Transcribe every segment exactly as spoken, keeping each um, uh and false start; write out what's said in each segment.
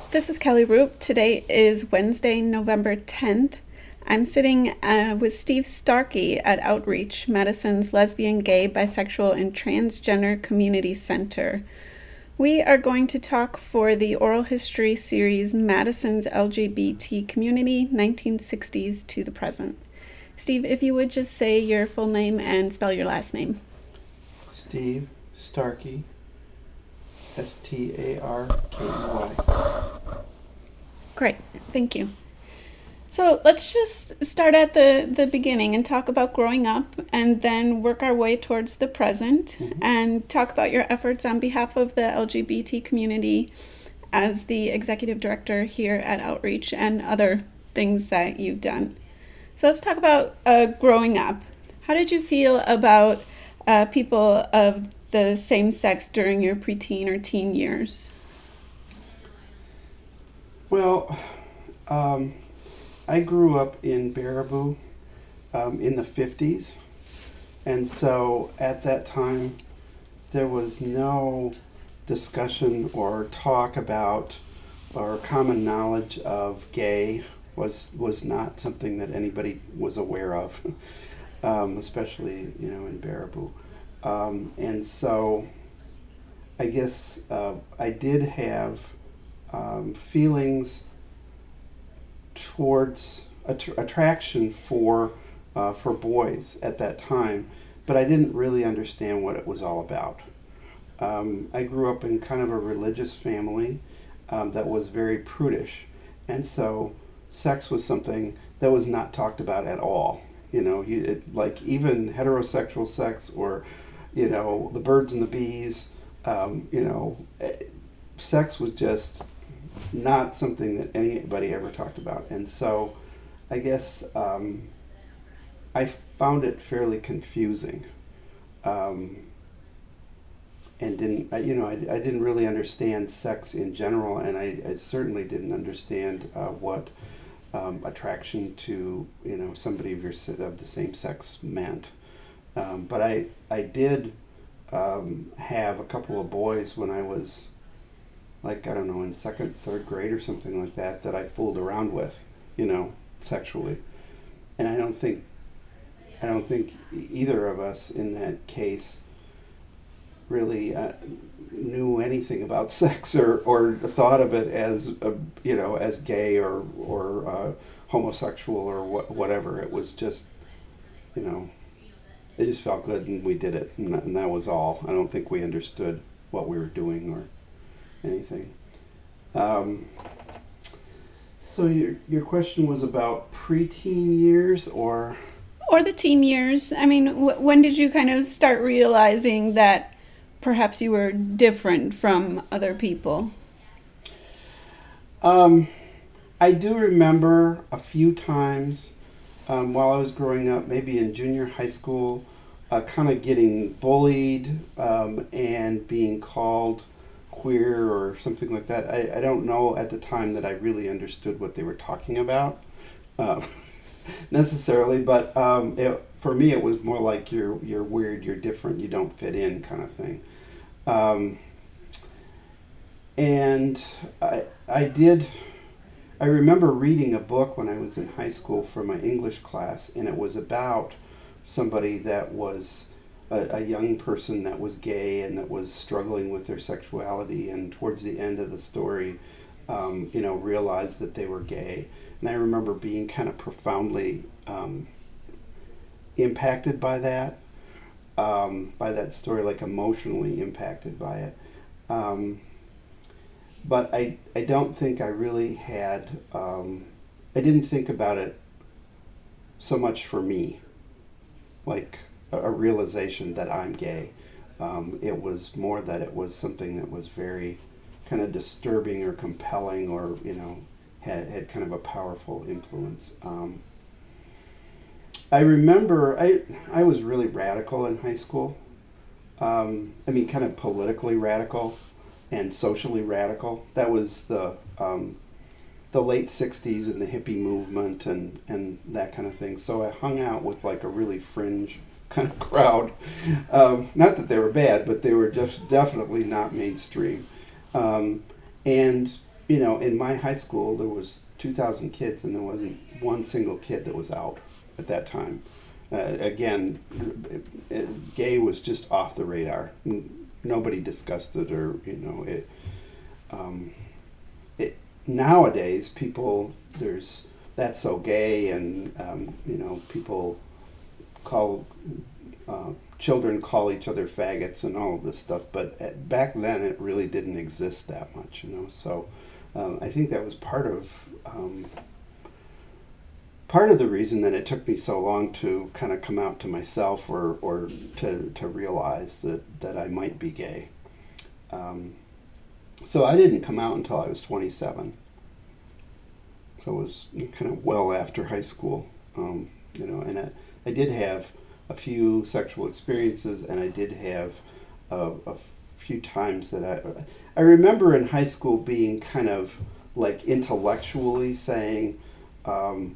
This is Kelly Roop. Today is Wednesday, November tenth. I'm sitting uh, with Steve Starkey at Outreach, Madison's Lesbian, Gay, Bisexual, and Transgender Community Center. We are going to talk for the oral history series Madison's L G B T Community, nineteen sixties to the Present. Steve, if you would just say your full name and spell your last name. Steve Starkey, S T A R K E Y. Great, thank you. So let's just start at the, the beginning and talk about growing up and then work our way towards the present mm-hmm. and talk about your efforts on behalf of the L G B T community as the executive director here at Outreach and other things that you've done. So let's talk about uh, growing up. How did you feel about uh, people of the same sex during your preteen or teen years? Well, um, I grew up in Baraboo um, in the fifties, and so at that time there was no discussion or talk about or common knowledge of gay was was not something that anybody was aware of, um, especially you know in Baraboo, um, and so I guess uh, I did have um, feelings towards att- attraction for uh, for boys at that time, but I didn't really understand what it was all about. Um, I grew up in kind of a religious family um, that was very prudish, and so sex was something that was not talked about at all. You know, you, it, like even heterosexual sex or, you know, the birds and the bees, um, you know, sex was just not something that anybody ever talked about. And so I guess um, I found it fairly confusing um, and didn't, I, you know, I, I didn't really understand sex in general, and I, I certainly didn't understand uh, what um, attraction to, you know, somebody of, your, of the same sex meant. Um, but I, I did um, have a couple of boys when I was like, I don't know, in second, third grade or something like that, that I fooled around with, you know, sexually. And I don't think, I don't think either of us in that case really uh, knew anything about sex or, or thought of it as, a, you know, as gay or, or uh, homosexual or wh- whatever. It was just, you know, it just felt good and we did it, and that, and that was all. I don't think we understood what we were doing or anything. Um, so your your question was about preteen years or? Or the teen years. I mean, w- when did you kind of start realizing that perhaps you were different from other people? Um, I do remember a few times um, while I was growing up, maybe in junior high school, uh, kind of getting bullied um, and being called queer or something like that. I, I don't know at the time that I really understood what they were talking about uh, necessarily, but um, it, for me it was more like you're you're weird, you're different, you don't fit in kind of thing. Um, and I I did I remember reading a book when I was in high school for my English class, and it was about somebody that was A, a young person that was gay and that was struggling with their sexuality, and towards the end of the story, um, you know, realized that they were gay. And I remember being kind of profoundly um, impacted by that, um, by that story, like emotionally impacted by it. Um, but I, I don't think I really had, um, I didn't think about it so much for me, like a realization that I'm gay. Um, it was more that it was something that was very kind of disturbing or compelling, or you know, had had kind of a powerful influence. Um, I remember I I was really radical in high school. Um, I mean, kind of politically radical and socially radical. That was the um, the late sixties and the hippie movement and and that kind of thing. So I hung out with like a really fringe kind of crowd. Um, not that they were bad, but they were just definitely not mainstream. Um, and you know, in my high school, there was two thousand kids, and there wasn't one single kid that was out at that time. Uh, again, it, it, gay was just off the radar. Nobody discussed it, or you know, it. Um, it nowadays, people there's that's so gay, and um, you know, people call uh, children call each other faggots and all of this stuff. But at, back then, it really didn't exist that much, you know. So um, I think that was part of. Um, Part of the reason that it took me so long to kind of come out to myself, or, or to, to realize that, that I might be gay. Um, so I didn't come out until I was twenty-seven. So it was kind of well after high school, um, you know. And I, I did have a few sexual experiences, and I did have a, a few times that I I remember in high school being kind of like intellectually saying. Um,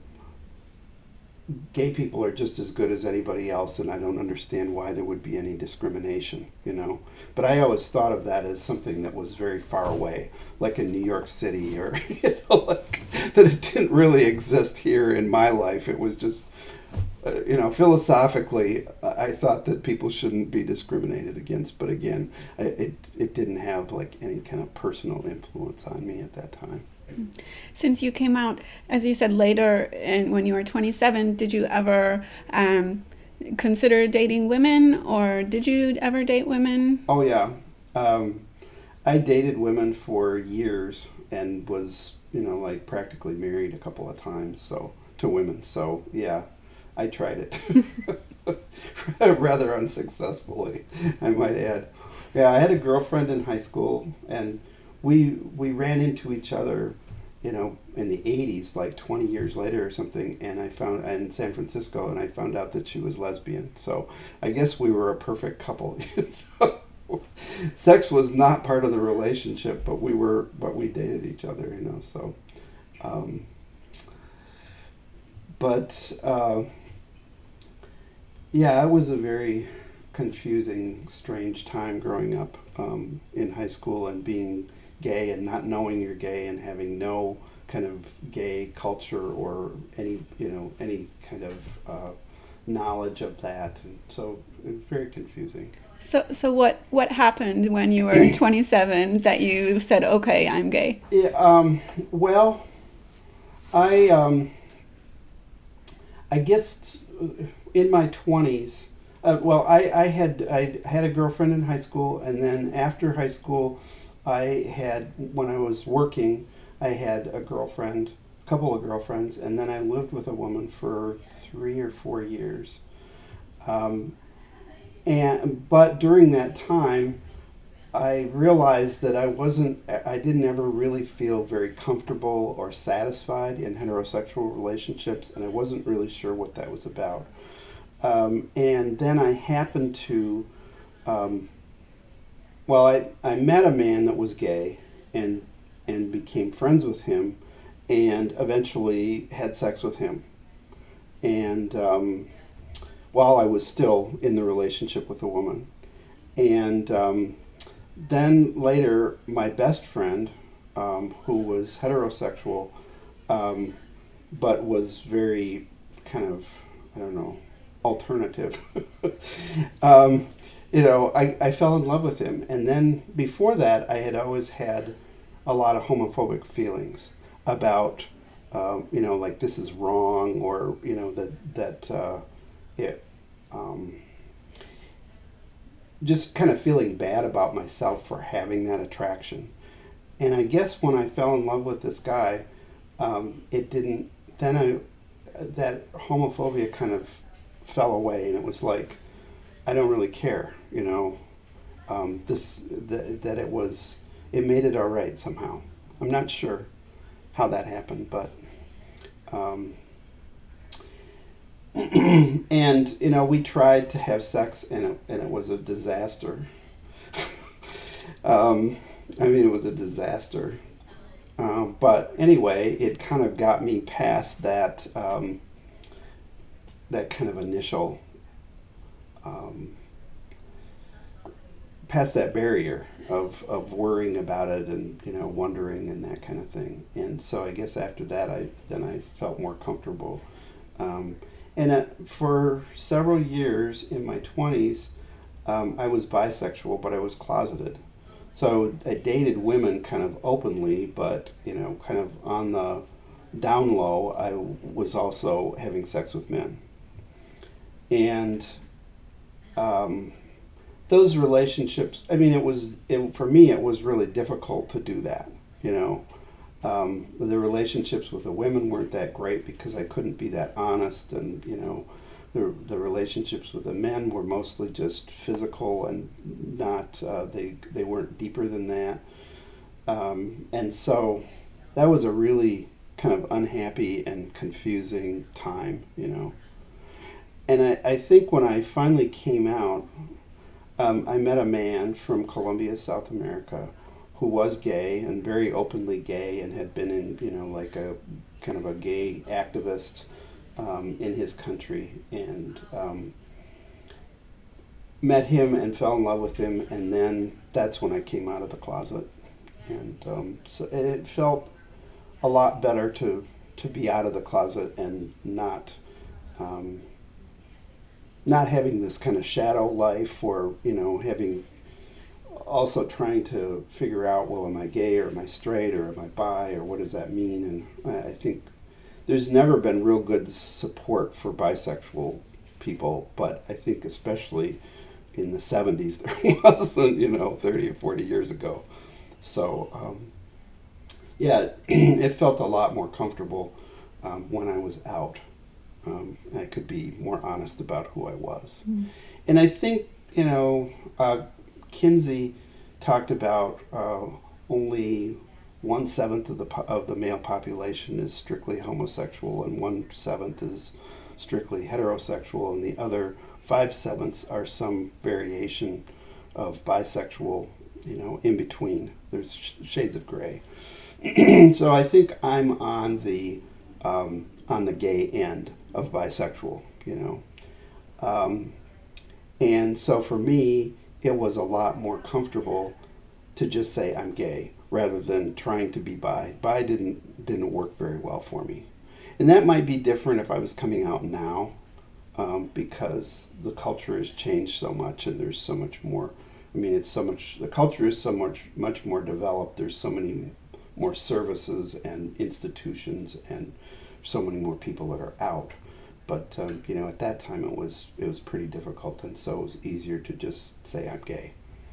Gay people are just as good as anybody else, and I don't understand why there would be any discrimination, you know. But I always thought of that as something that was very far away, like in New York City, or you know, like that it didn't really exist here in my life. It was just, uh, you know, philosophically, I thought that people shouldn't be discriminated against. But again, I, it it didn't have like any kind of personal influence on me at that time. Since you came out, as you said, later, and when you were twenty-seven, did you ever um, consider dating women, or did you ever date women? Oh yeah, um, I dated women for years and was, you know, like practically married a couple of times. So to women. So yeah, I tried it rather unsuccessfully, I might add. Yeah, I had a girlfriend in high school, and we we ran into each other, you know, in the eighties, like twenty years later or something, and I found in San Francisco, and I found out that she was lesbian. So I guess we were a perfect couple. Sex was not part of the relationship, but we were, but we dated each other, you know. So, um, but uh, yeah, it was a very confusing, strange time growing up um, in high school and being gay and not knowing you're gay and having no kind of gay culture or any, you know, any kind of uh, knowledge of that. And so it was very confusing. So so what, what happened when you were twenty-seven that you said, okay, I'm gay? Yeah, um, well, I, um, I guess in my twenties, uh, well, I, I had I had a girlfriend in high school, and then after high school, I had, when I was working, I had a girlfriend, a couple of girlfriends, and then I lived with a woman for three or four years. Um, and but during that time, I realized that I wasn't, I didn't ever really feel very comfortable or satisfied in heterosexual relationships, and I wasn't really sure what that was about. Um, and then I happened to, um, well, I, I met a man that was gay and and became friends with him, and eventually had sex with him. And um, while I was still in the relationship with a woman. And um, then later, my best friend, um, who was heterosexual, um, but was very kind of, I don't know, alternative, um, you know, I, I fell in love with him. And then before that, I had always had a lot of homophobic feelings about, um, you know, like this is wrong, or, you know, that, that uh, it, um, just kind of feeling bad about myself for having that attraction. And I guess when I fell in love with this guy, um, it didn't, then I, that homophobia kind of fell away, and it was like, I don't really care, you know, um, this, th- that it was, it made it all right somehow. I'm not sure how that happened, but, um, and, you know, we tried to have sex, and it, and it was a disaster. um, I mean, it was a disaster. Um, but anyway, it kind of got me past that, um, that kind of initial, um, past that barrier of, of worrying about it and, you know, wondering and that kind of thing. And so I guess after that, I then I felt more comfortable. Um, and uh, for several years in my twenties, um, I was bisexual, but I was closeted. So I dated women kind of openly, but, you know, kind of on the down low, I was also having sex with men. And um, those relationships, I mean, it was, it, for me, it was really difficult to do that, you know. Um, the relationships with the women weren't that great because I couldn't be that honest, and, you know, the the relationships with the men were mostly just physical and not, uh, they, they weren't deeper than that. Um, and so that was a really kind of unhappy and confusing time, you know. And I, I think when I finally came out, um, I met a man from Colombia, South America, who was gay and very openly gay and had been in, you know, like a kind of a gay activist um, in his country. And um, met him and fell in love with him, and then that's when I came out of the closet. And um, so it felt a lot better to, to be out of the closet and not um, not having this kind of shadow life, or, you know, having also trying to figure out, well, am I gay or am I straight or am I bi or what does that mean? And I, I think there's never been real good support for bisexual people, but I think especially in the seventies there wasn't, you know, thirty or forty years ago. So, um, yeah, it felt a lot more comfortable um, when I was out. Um, I could be more honest about who I was. Mm. And I think, you know, uh, Kinsey talked about uh, only one seventh of the po- of the male population is strictly homosexual, and one seventh is strictly heterosexual, and the other five sevenths are some variation of bisexual, you know, in between. There's sh- shades of gray. So I think I'm on the um, on the gay end of bisexual, you know. Um, and so for me, it was a lot more comfortable to just say I'm gay rather than trying to be bi. Bi didn't didn't work very well for me. And that might be different if I was coming out now, um, because the culture has changed so much and there's so much more. I mean, it's so much, the culture is so much, much more developed. There's so many more services and institutions and so many more people that are out. But, um, you know, at that time it was it was pretty difficult, and so it was easier to just say I'm gay.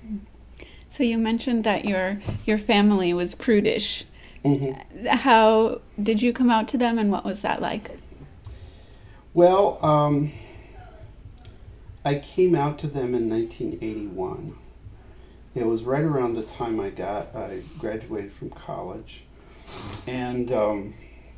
So you mentioned that your your family was prudish. Mm-hmm. How did you come out to them, and what was that like? Well, um, I came out to them in nineteen eighty-one. It was right around the time I got, I graduated from college. And um,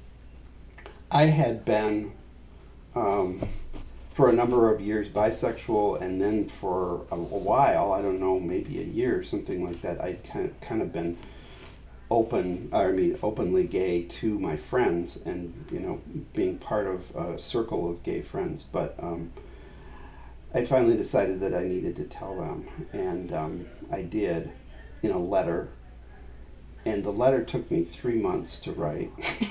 I had been, um, for a number of years, bisexual, and then for a, a while, I don't know, maybe a year or something like that, I'd kind of, kind of been open, I mean, openly gay to my friends and, you know, being part of a circle of gay friends. But um, I finally decided that I needed to tell them, and um, I did in a letter, and the letter took me three months to write.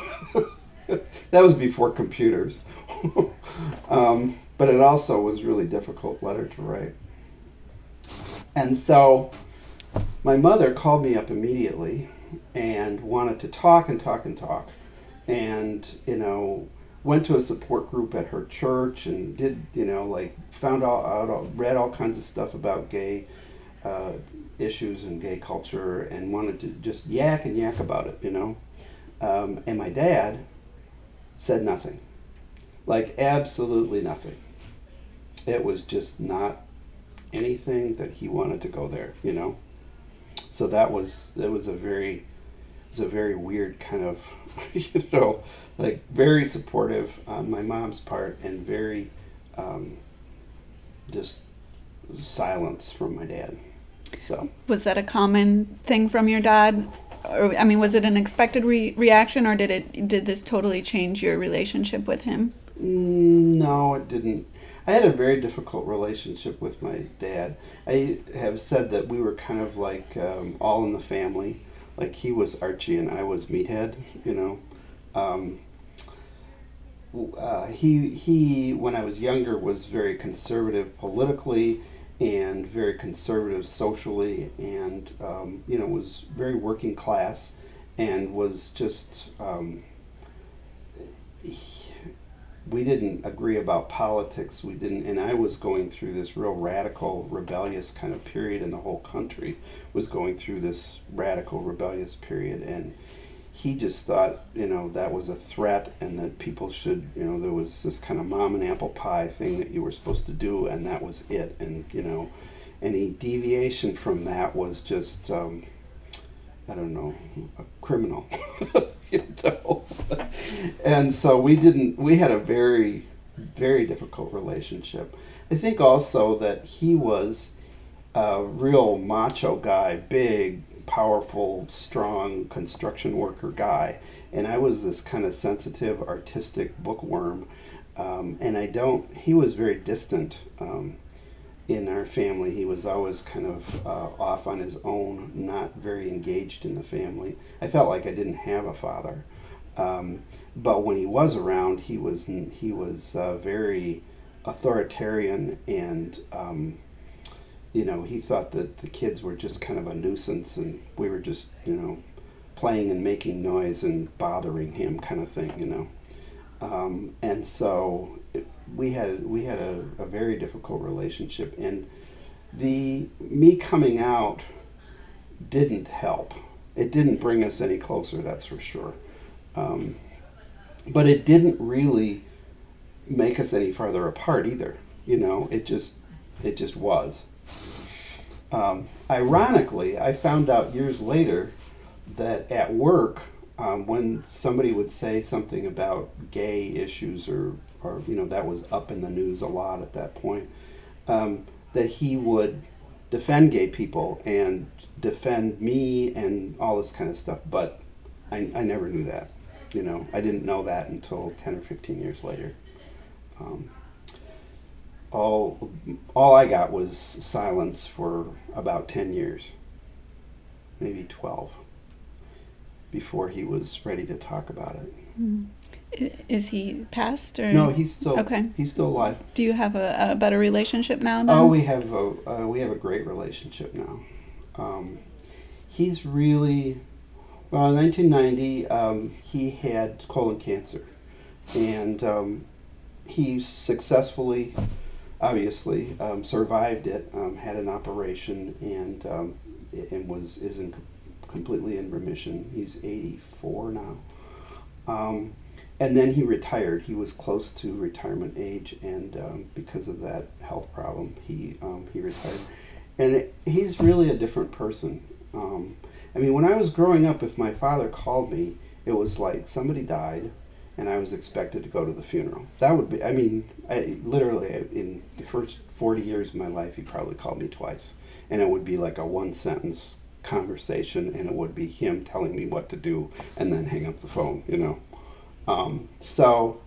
That was before computers. um, but it also was a really difficult letter to write. And so my mother called me up immediately and wanted to talk and talk and talk, and, you know, went to a support group at her church and did, you know, like found all out, read all kinds of stuff about gay uh, issues and gay culture, and wanted to just yak and yak about it, you know. Um, and my dad said nothing, like absolutely nothing. It was just not anything that he wanted to go there, you know. So that was that was a very it was a very weird kind of, you know, like very supportive on my mom's part, and very um, just silence from my dad. So was that a common thing from your dad? Or, I mean, was it an expected re- reaction, or did it did this totally change your relationship with him? No, it didn't. I had a very difficult relationship with my dad. I have said that we were kind of like um, all in the family. Like he was Archie and I was Meathead, you know. Um, uh, he, he, when I was younger, was very conservative politically and very conservative socially, and, um, you know, was very working class and was just... Um, he, we didn't agree about politics. We didn't, and I was going through this real radical, rebellious kind of period, and the whole country was going through this radical, rebellious period. And he just thought, you know, that was a threat, and that people should, you know, there was this kind of mom and apple pie thing that you were supposed to do, and that was it. And you know, any deviation from that was just, um, I don't know, a criminal. You know, and so we didn't. We had a very, very difficult relationship. I think also that he was a real macho guy, big, powerful, strong construction worker guy, and I was this kind of sensitive, artistic bookworm. Um, and I don't. He was very distant. Um, in our family, he was always kind of uh, off on his own, not very engaged in the family. I felt like I didn't have a father, um, but when he was around, he was he was uh, very authoritarian, and um, you know, he thought that the kids were just kind of a nuisance, and we were just, you know, playing and making noise and bothering him, kind of thing, you know. Um, and so it, we had we had a, a very difficult relationship, and the me coming out didn't help. It didn't bring us any closer, that's for sure. Um, but it didn't really make us any farther apart either. You know, it just it just was. Um, ironically, I found out years later that at work, Um, when somebody would say something about gay issues, or, or you know, that was up in the news a lot at that point, um, that he would defend gay people and defend me and all this kind of stuff. But I, I never knew that. You know, I didn't know that until ten or fifteen years later. Um, all, all I got was silence for about ten years, maybe twelve. Before he was ready to talk about it. Mm. Is he passed or? No, he's still okay. He's still alive. Do you have a, a better relationship now? Then? Oh, we have a uh, we have a great relationship now. Um, he's really well. In nineteen ninety, um, he had colon cancer, and um, he successfully, obviously, um, survived it. Um, had an operation, and um, and was is in. completely in remission. He's eighty-four now. Um, and then he retired. He was close to retirement age, and um, because of that health problem, he um, he retired. And it, he's really a different person. Um, I mean, when I was growing up, if my father called me, it was like somebody died, and I was expected to go to the funeral. That would be, I mean, I, literally, in the first forty years of my life, he probably called me twice. And it would be like a one-sentence conversation, and it would be him telling me what to do and then hang up the phone, you know. Um, so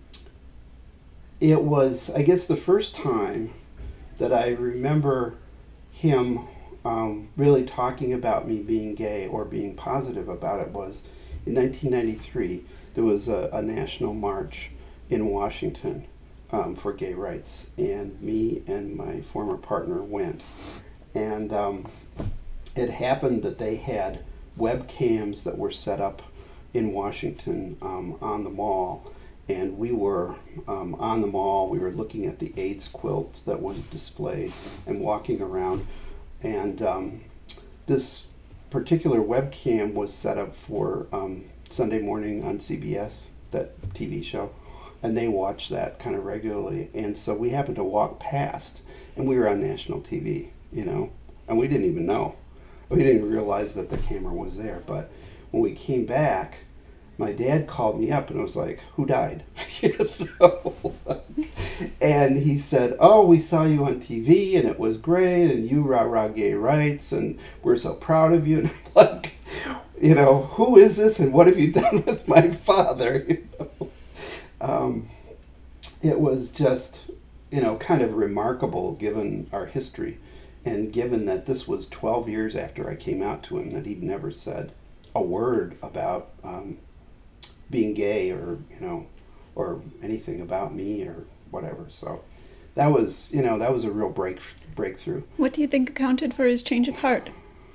it was, I guess, the first time that I remember him um, really talking about me being gay or being positive about it was in nineteen ninety-three. There was a, a national march in Washington um, for gay rights, and me and my former partner went. And um, it happened that they had webcams that were set up in Washington um, on the mall, and we were um, on the mall. We were looking at the AIDS quilts that were displayed and walking around, and um, this particular webcam was set up for um, Sunday morning on C B S, that T V show, and they watched that kind of regularly. And so we happened to walk past, and we were on national T V, you know, and we didn't even know. We didn't realize that the camera was there. But when we came back, my dad called me up and was like, "Who died?" You know? And he said, "Oh, we saw you on T V and it was great, and you rah rah gay rights, and we're so proud of you." And I'm like, you know, who is this and what have you done with my father? You know? Um, it was just you know, kind of remarkable given our history, and given that this was twelve years after I came out to him, that he'd never said a word about um, being gay, or you know, or anything about me or whatever. So that was, you know, that was a real break breakthrough. What do you think accounted for his change of heart?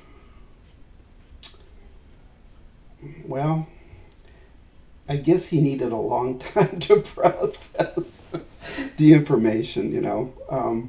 Well, I guess he needed a long time to process the information, you know. Um,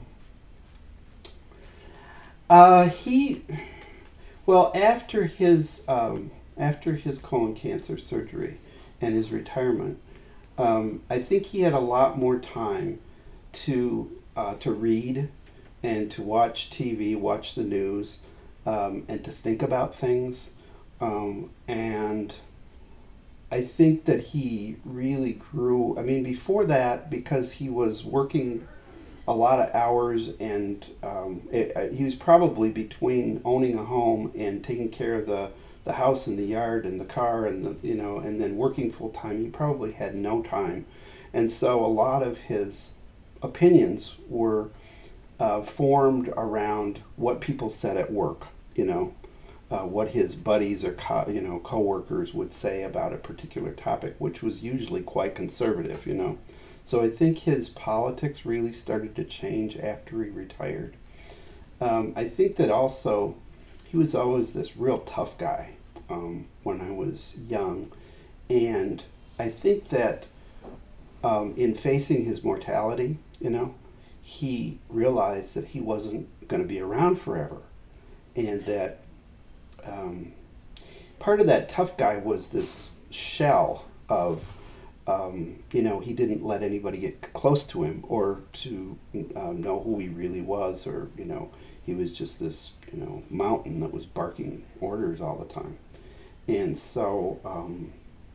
uh, he, well, after his um, after his colon cancer surgery and his retirement, um, I think he had a lot more time to uh, to read and to watch T V, watch the news, um, and to think about things. Um, and I think that he really grew. I mean, before that, because he was working a lot of hours, and um, it, he was probably between owning a home and taking care of the, the house and the yard and the car, and the, you know, and then working full time. He probably had no time, and so a lot of his opinions were uh, formed around what people said at work. You know. Uh, what his buddies or co- you know coworkers would say about a particular topic, which was usually quite conservative, you know. So I think his politics really started to change after he retired. Um, I think that also he was always this real tough guy um, when I was young, and I think that um, in facing his mortality, you know, he realized that he wasn't going to be around forever, and that Um, part of that tough guy was this shell of, um, you know, he didn't let anybody get close to him or to uh, know who he really was, or, you know, he was just this, you know, mountain that was barking orders all the time. And so um,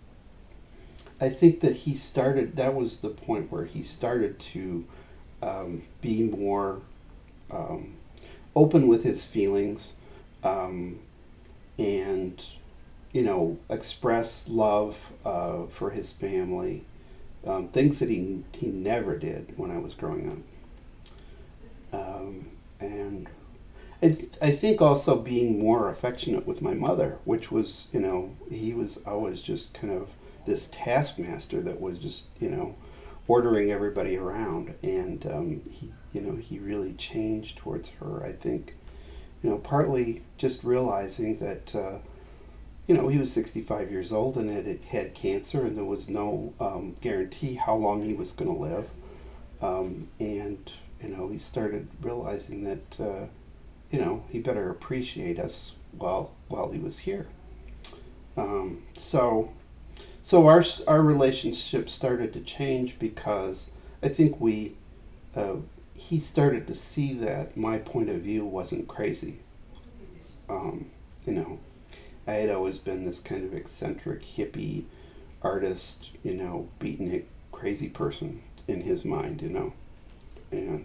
I think that he started, that was the point where he started to um, be more um, open with his feelings, um, and, you know, express love uh, for his family, um, things that he he never did when I was growing up. Um, and I, th- I think also being more affectionate with my mother, which was, you know, he was always just kind of this taskmaster that was just, you know, ordering everybody around. And um, he, you know, he really changed towards her, I think. You know, partly just realizing that, uh, you know, he was sixty-five years old and had had cancer, and there was no um, guarantee how long he was going to live. Um, and, you know, he started realizing that, uh, you know, he better appreciate us while while he was here. Um, so, so our our relationship started to change because I think we. Uh, he started to see that my point of view wasn't crazy. Um, you know, I had always been this kind of eccentric hippie artist, you know, beatnik crazy person in his mind, you know. And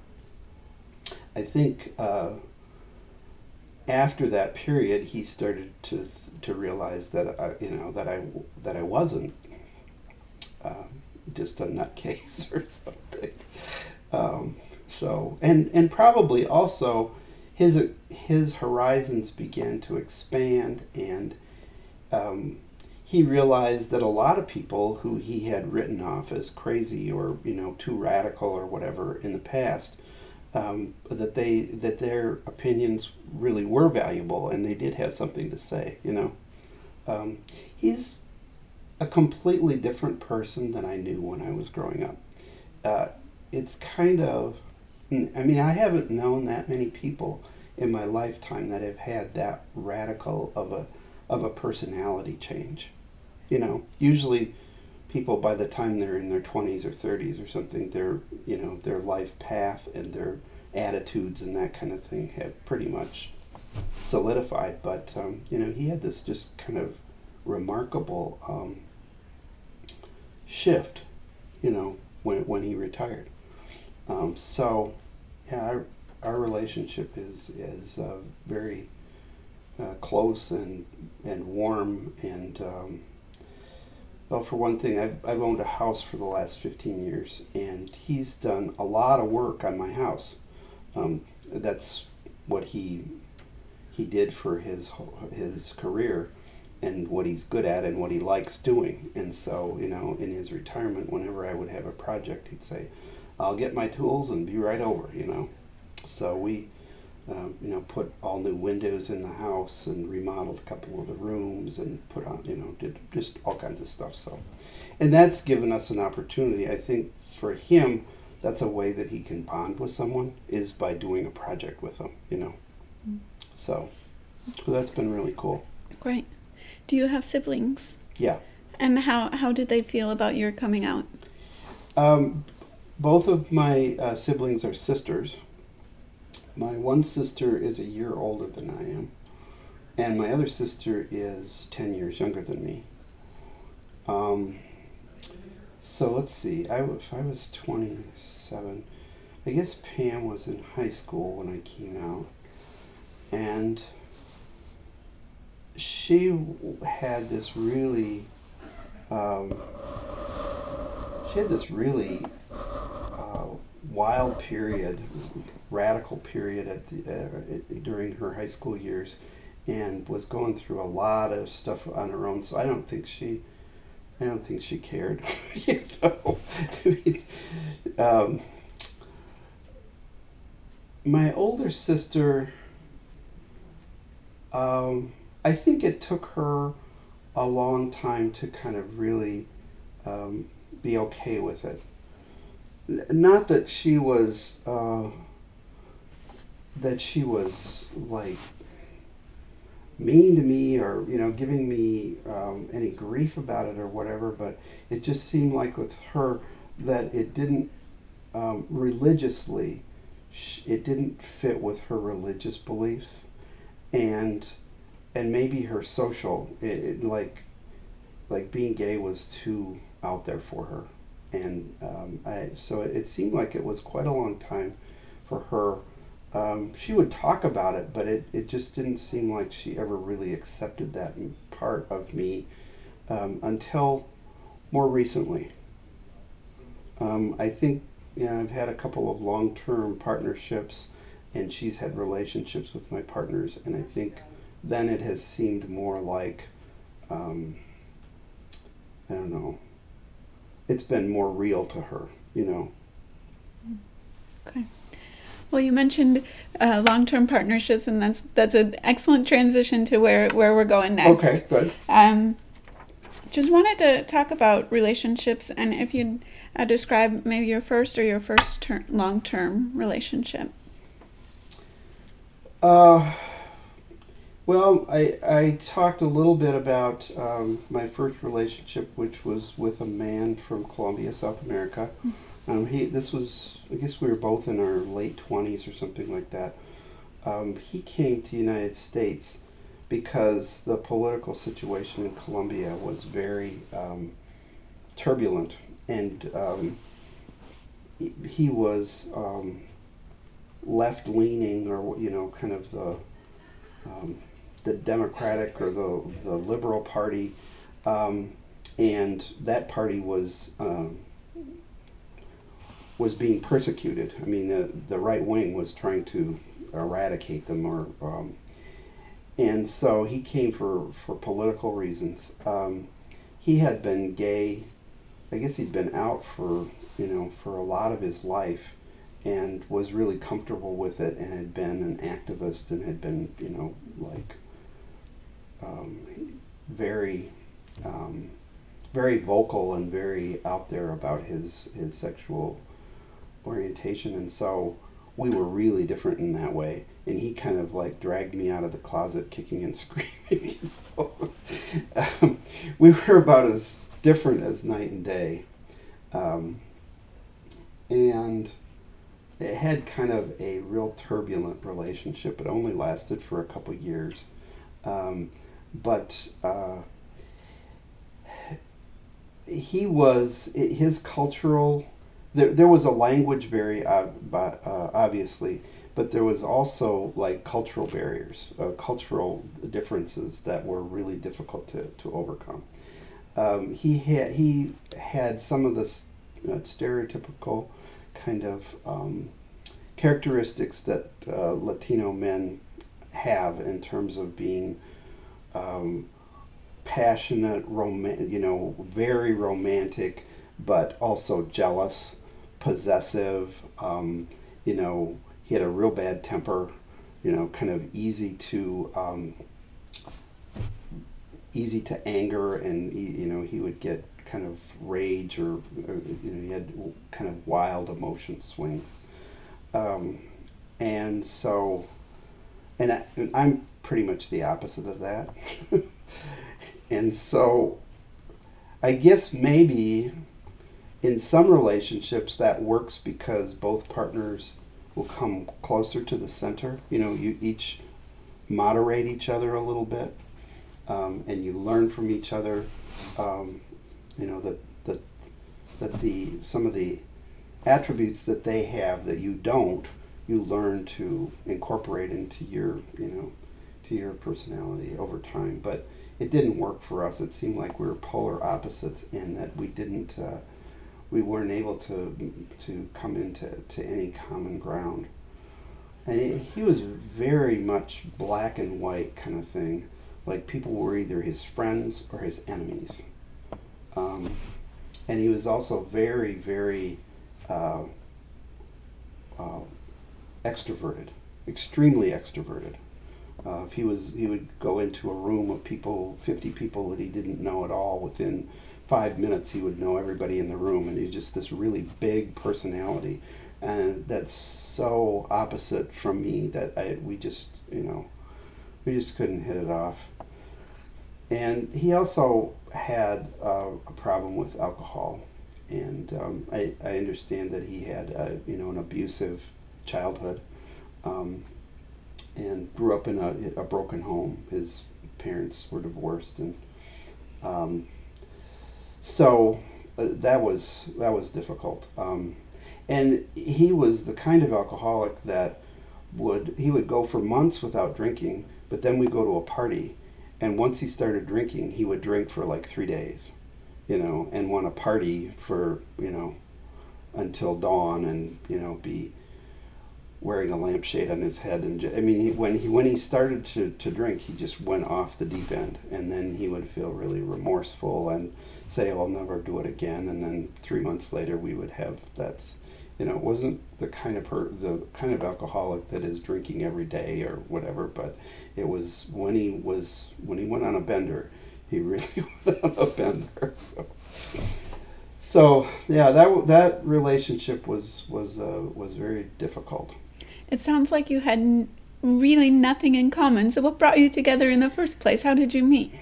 I think uh, after that period, he started to to realize that I, you know, that I that I wasn't uh, just a nutcase or something. Um, so and and probably also his his horizons began to expand, and um, he realized that a lot of people who he had written off as crazy or, you know, too radical or whatever in the past, um, that they that their opinions really were valuable and they did have something to say. You know, um, he's a completely different person than I knew when I was growing up. Uh, it's kind of, I mean, I haven't known that many people in my lifetime that have had that radical of a of a personality change. You know, usually people by the time they're in their twenties or thirties or something, their, you know, their life path and their attitudes and that kind of thing have pretty much solidified. But um, you know, he had this just kind of remarkable um, shift, you know, when when he retired. Um, so, yeah, our, our relationship is is uh, very uh, close and and warm, and um, Well, for one thing, I've, I've owned a house for the last fifteen years, and he's done a lot of work on my house. Um, that's what he he did for his his career, and what he's good at, and what he likes doing. And so, you know, in his retirement, whenever I would have a project, he'd say, "I'll get my tools and be right over." You know, so we. Um, you know, put all new windows in the house and remodeled a couple of the rooms and put on, you know, did just all kinds of stuff. So, and that's given us an opportunity. I think for him, that's a way that he can bond with someone is by doing a project with them, you know. Mm. So, so that's been really cool. Great. Do you have siblings? Yeah. And how, how did they feel about your coming out? Um, both of my uh, siblings are sisters. My one sister is a year older than I am, and my other sister is ten years younger than me. Um, so let's see, I, if I was twenty-seven, I guess Pam was in high school when I came out, and she had this really, um, she had this really uh, wild period, radical period at the, uh, during her high school years, and was going through a lot of stuff on her own. So I don't think she, I don't think she cared. you know, I mean, um, my older sister, um, I think it took her a long time to kind of really um, be okay with it. Not that she was, uh, that she was like mean to me or, you know, giving me um, any grief about it or whatever, but it just seemed like with her that it didn't um, religiously, it didn't fit with her religious beliefs, and and maybe her social, it, it, like like being gay was too out there for her. And um, I, so it, it seemed like it was quite a long time for her. Um, she would talk about it, but it, it just didn't seem like she ever really accepted that part of me um, until more recently. Um, I think, you know, I've had a couple of long-term partnerships, and she's had relationships with my partners, and I think then it has seemed more like, um, I don't know, it's been more real to her, you know. Okay. Well, you mentioned uh, long-term partnerships, and that's that's an excellent transition to where, where we're going next. Okay, good. Um, just wanted to talk about relationships, and if you'd uh, describe maybe your first or your first ter- long-term relationship. Uh, well, I I talked a little bit about um, my first relationship, which was with a man from Colombia, South America. Um, he this was, I guess we were both in our late twenties or something like that. Um, he came to the United States because the political situation in Colombia was very um, turbulent, and um, he, he was um, left-leaning, or you know, kind of the um, the Democratic or the the Liberal Party, um, and that party was um, was being persecuted. I mean, the the right wing was trying to eradicate them, or um, and so he came for for political reasons. Um, he had been gay. I guess he'd been out for you know for a lot of his life, and was really comfortable with it, and had been an activist, and had been you know like um, very um, very vocal and very out there about his his sexual orientation. And so we were really different in that way, and he kind of like dragged me out of the closet kicking and screaming. You know? um, we were about as different as night and day, um, and it had kind of a real turbulent relationship. It only lasted for a couple years, um, but uh, he was his cultural. There, there was a language barrier, uh, uh, obviously, but there was also like cultural barriers, uh, cultural differences that were really difficult to, to overcome. um, he had he had some of the uh, stereotypical kind of um, characteristics that uh, Latino men have in terms of being um, passionate, rom- you know, very romantic, but also jealous, possessive. Um, you know, he had a real bad temper. You know, kind of easy to um, easy to anger, and you know he would get kind of rage, or, or you know he had kind of wild emotion swings, um, and so, and, I, and I'm pretty much the opposite of that, and so, I guess maybe in some relationships that works because both partners will come closer to the center. You know, you each moderate each other a little bit, um, and you learn from each other. Um, you know that that that the some of the attributes that they have that you don't, you learn to incorporate into your you know to your personality over time. But it didn't work for us. It seemed like we were polar opposites, in that we didn't. Uh, we weren't able to to come into to any common ground. And it, he was very much black and white kind of thing. Like people were either his friends or his enemies. Um, and he was also very, very uh, uh, extroverted, extremely extroverted. Uh, if he was, he would go into a room of people, fifty people that he didn't know at all. Within five minutes, he would know everybody in the room, and he's just this really big personality, and that's so opposite from me that I we just you know we just couldn't hit it off. And he also had uh, a problem with alcohol, and um, I I understand that he had a, you know an abusive childhood, um, and grew up in a a broken home. His parents were divorced, and um, So uh, that was that was difficult, um, and he was the kind of alcoholic that would he would go for months without drinking, but then we'd go to a party, and once he started drinking, he would drink for like three days, you know, and want to party for you know until dawn, and you know be wearing a lampshade on his head, and just, I mean he, when he when he started to, to drink, he just went off the deep end, and then he would feel really remorseful and say, "I'll never do it again." And then three months later, we would have that's, you know, it wasn't the kind of per, the kind of alcoholic that is drinking every day or whatever, but it was when he was when he went on a bender, he really went on a bender. So, so yeah, that that relationship was was uh, was very difficult. It sounds like you had n- really nothing in common. So what brought you together in the first place? How did you meet?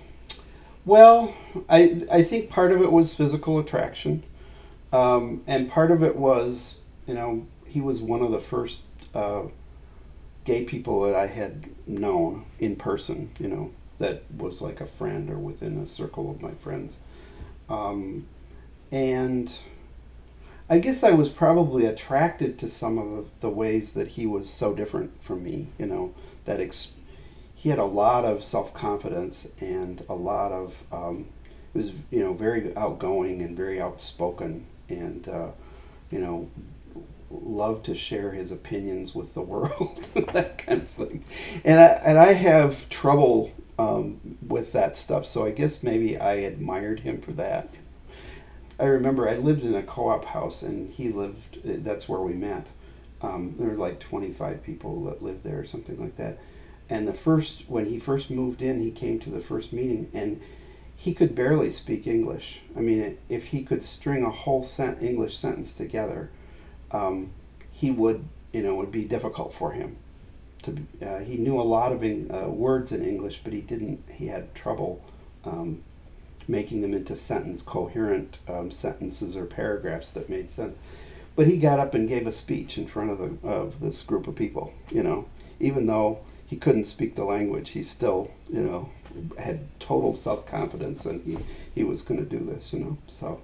Well, I I think part of it was physical attraction, um, and part of it was, you know, he was one of the first uh, gay people that I had known in person, you know, that was like a friend or within a circle of my friends. Um, and I guess I was probably attracted to some of the, the ways that he was so different from me, you know, that ex- he had a lot of self-confidence and a lot of, um, he was, you know, very outgoing and very outspoken, and, uh, you know, loved to share his opinions with the world, that kind of thing. And I, and I have trouble um, with that stuff, so I guess maybe I admired him for that. I remember I lived in a co-op house, and he lived, that's where we met. Um, there were like twenty-five people that lived there or something like that. And the first, when he first moved in, he came to the first meeting, and he could barely speak English. I mean, if he could string a whole sent English sentence together, um, he would, you know, it would be difficult for him. To, uh, he knew a lot of uh, words in English, but he didn't, he had trouble um, making them into sentence, coherent um, sentences or paragraphs that made sense. But he got up and gave a speech in front of the of this group of people, you know, even though he couldn't speak the language, he still, you know, had total self-confidence, and he, he was going to do this, you know. So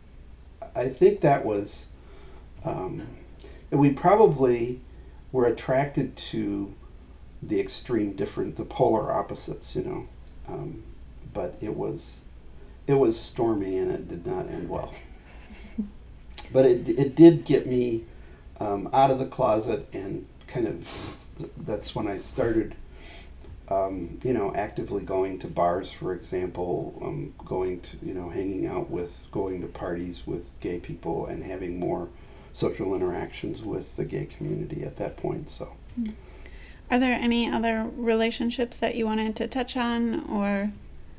I think that was, um, we probably were attracted to the extreme different, the polar opposites, you know. Um, but it was, it was stormy and it did not end well. But it it did get me um, out of the closet, and kind of that's when I started, um, you know, actively going to bars, for example, um, going to, you know, hanging out with, going to parties with gay people and having more social interactions with the gay community at that point. So, are there any other relationships that you wanted to touch on, or?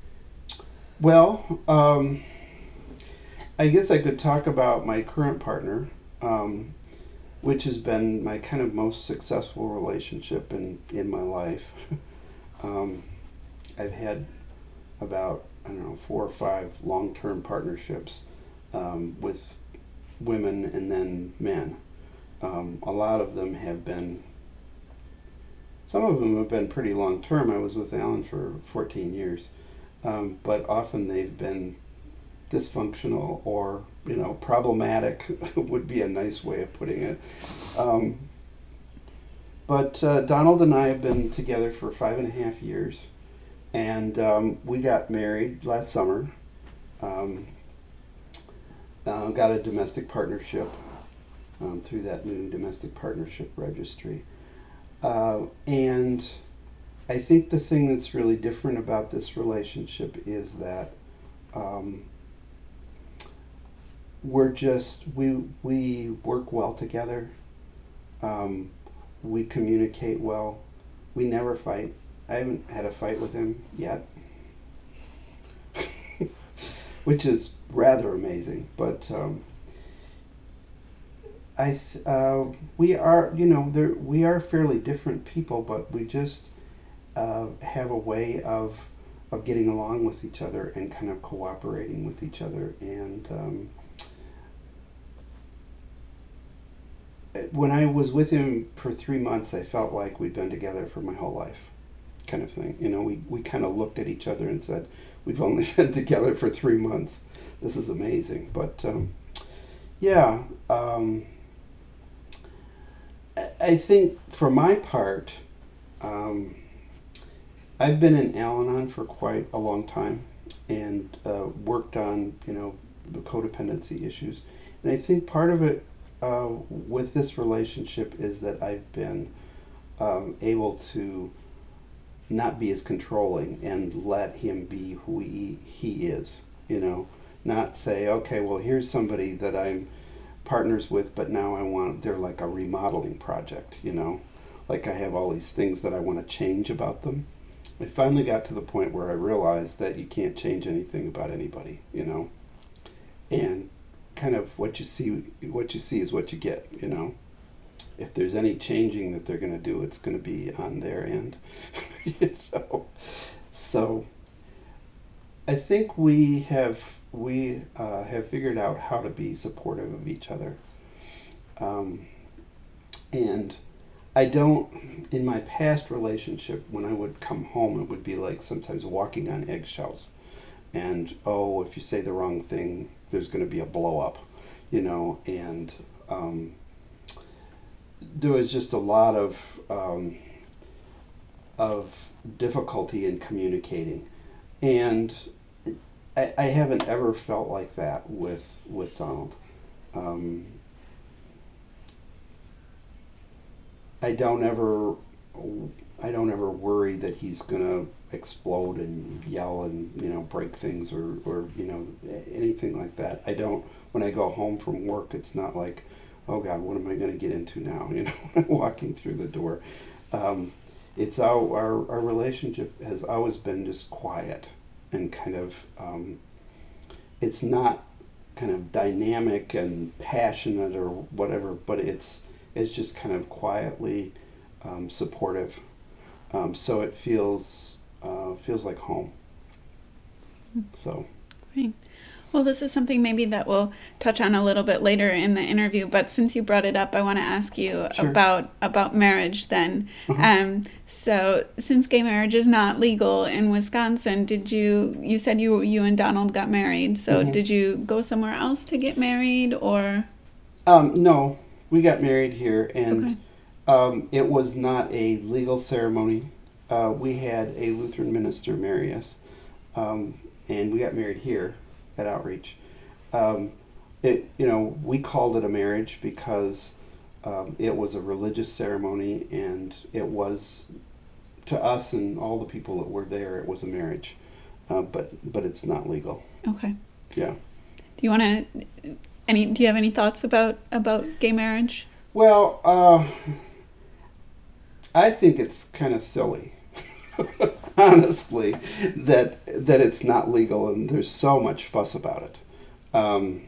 Well, um, I guess I could talk about my current partner, um, which has been my kind of most successful relationship in, in my life. um, I've had about, I don't know, four or five long-term partnerships um, with women and then men. Um, a lot of them have been, some of them have been pretty long-term. I was with Alan for fourteen years, um, but often they've been dysfunctional or, you know, problematic would be a nice way of putting it. Um, but uh, Donald and I have been together for five and a half years, and um, we got married last summer. Um, uh, got a domestic partnership um, through that new domestic partnership registry. Uh, and I think the thing that's really different about this relationship is that um, we're just, we we work well together. Um, we communicate well. We never fight. I haven't had a fight with him yet, which is rather amazing. But um, I th- uh, we are, you know, there we are fairly different people, but we just uh, have a way of of getting along with each other and kind of cooperating with each other. And um, when I was with him for three months, I felt like we'd been together for my whole life, kind of thing. You know, we, we kind of looked at each other and said, we've only been together for three months. This is amazing. But, um, yeah, um, I, I think for my part, um, I've been in Al-Anon for quite a long time and uh, worked on, you know, the codependency issues. And I think part of it Uh, with this relationship is that I've been um, able to not be as controlling and let him be who he, he is, you know, not say, okay, well, here's somebody that I'm partners with, but now I want, they're like a remodeling project, you know, like I have all these things that I want to change about them. I finally got to the point where I realized that you can't change anything about anybody, you know, and kind of what you see what you see is what you get, you know. If there's any changing that they're going to do, it's going to be on their end. You know? So I think we have we uh, have figured out how to be supportive of each other. Um, and I don't, in my past relationship, when I would come home, it would be like sometimes walking on eggshells. And, oh, if you say the wrong thing, there's going to be a blow up, you know, and um, there was just a lot of um, of difficulty in communicating. And I, I haven't ever felt like that with, with Donald. Um, I don't ever, I don't ever worry that he's going to explode and yell and, you know, break things or, or, you know, anything like that. I don't, when I go home from work, it's not like, oh God, what am I going to get into now? You know, walking through the door. Um, it's our, our, our relationship has always been just quiet and kind of, um, it's not kind of dynamic and passionate or whatever, but it's, it's just kind of quietly um, supportive. Um, so it feels, Uh, feels like home. So. Great. Well, this is something maybe that we'll touch on a little bit later in the interview, but since you brought it up, I want to ask you Sure. about about marriage then. Uh-huh. Um, so since gay marriage is not legal in Wisconsin, did you, you said you you and Donald got married, so Mm-hmm. did you go somewhere else to get married, or? Um, no, we got married here, and Okay. um, it was not a legal ceremony. Uh, we had a Lutheran minister marry us. um, and we got married here at Outreach. Um, it, you know, we called it a marriage because um, it was a religious ceremony, and it was, to us and all the people that were there, it was a marriage. Uh, but but it's not legal. Okay. Yeah. Do you want to? Any? Do you have any thoughts about about gay marriage? Well, uh, I think it's kind of silly, honestly, that that it's not legal, and there's so much fuss about it. Um,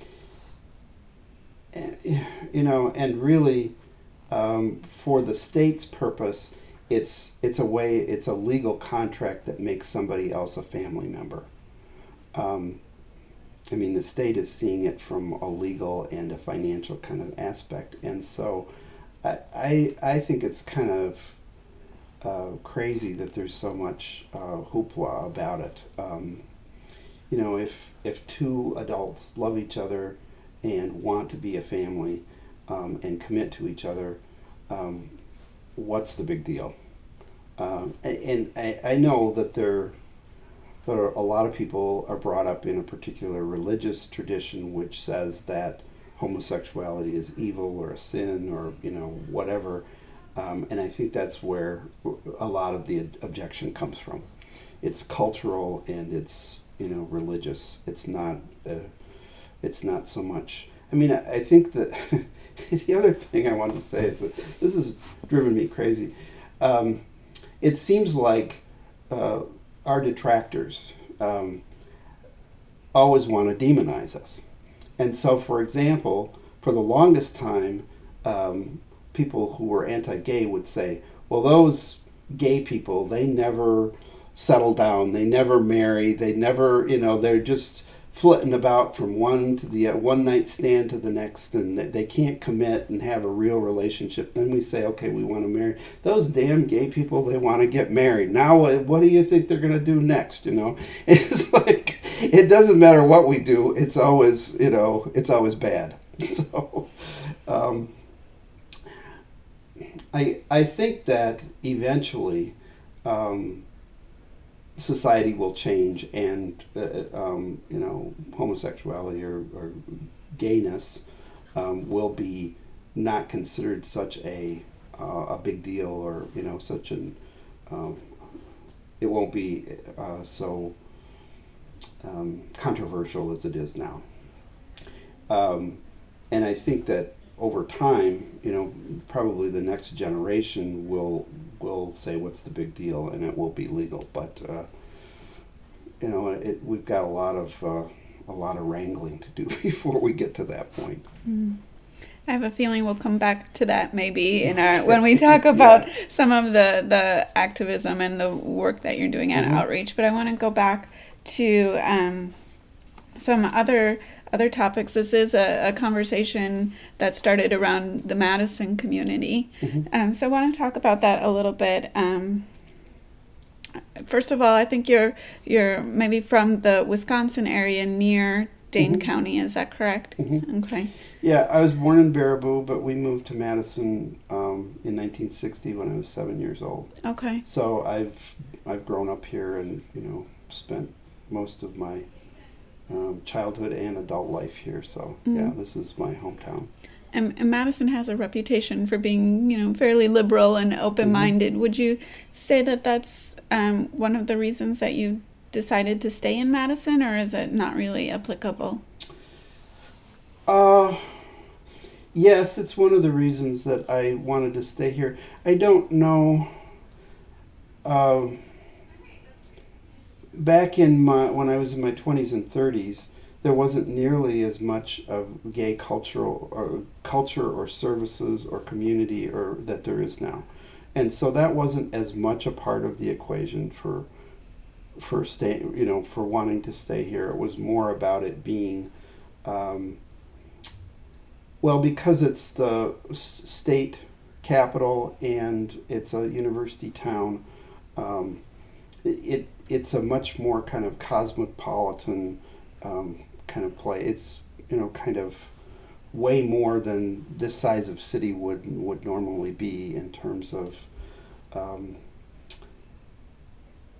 you know, and really, um, for the state's purpose, it's it's a way, it's a legal contract that makes somebody else a family member. Um, I mean, the state is seeing it from a legal and a financial kind of aspect, and so I I, I think it's kind of uh, crazy that there's so much uh, hoopla about it. Um, you know, if if two adults love each other and want to be a family um, and commit to each other, um, what's the big deal? Um, and I, I know that there, there are a lot of people are brought up in a particular religious tradition which says that homosexuality is evil or a sin or, you know, whatever. Um, and I think that's where a lot of the objection comes from. It's cultural and it's, you know, religious. It's not, uh, it's not so much. I mean, I, I think that the other thing I wanted to say is that this has driven me crazy. Um, it seems like uh, our detractors um, always want to demonize us. And so, for example, for the longest time, um, people who were anti-gay would say, well, those gay people, they never settle down, they never marry, they never, you know, they're just flitting about from one to the uh, one night stand to the next, and they, they can't commit and have a real relationship. Then we say, okay, we want to marry. Those damn gay people, they want to get married. Now what, what do you think they're going to do next, you know? It's like, it doesn't matter what we do, it's always, you know, it's always bad. So, um, I, I think that eventually, um, society will change, and uh, um, you know, homosexuality or, or gayness um, will be not considered such a uh, a big deal, or, you know, such an um, it won't be uh, so um, controversial as it is now. Um, and I think that over time, you know, probably the next generation will will say, what's the big deal, and it will be legal. But uh, you know, it, we've got a lot of uh, a lot of wrangling to do before we get to that point. Mm. I have a feeling we'll come back to that maybe in our when we talk about yeah. some of the the activism and the work that you're doing at mm-hmm. Outreach. But I want to go back to um, some other. Other topics. This is a, a conversation that started around the Madison community. Mm-hmm. Um, so I want to talk about that a little bit. Um, first of all, I think you're you're maybe from the Wisconsin area near Dane mm-hmm. County. Is that correct? Mm-hmm. Okay. Yeah, I was born in Baraboo, but we moved to Madison um, in nineteen sixty when I was seven years old. Okay. So I've I've grown up here and, you know, spent most of my Um, childhood and adult life here, so mm. yeah, this is my hometown. And, and Madison has a reputation for being, you know, fairly liberal and open-minded. Mm-hmm. Would you say that that's um, one of the reasons that you decided to stay in Madison, or is it not really applicable? Uh, yes, it's one of the reasons that I wanted to stay here. I don't know. Uh, Back in my when I was in my twenties and thirties, there wasn't nearly as much of gay cultural or culture or services or community or that there is now, and so that wasn't as much a part of the equation for for stay you know for wanting to stay here. It was more about it being, um, well, because it's the state capital and it's a university town. Um, it it's a much more kind of cosmopolitan um, kind of play. It's, you know, kind of way more than this size of city would would normally be in terms of um,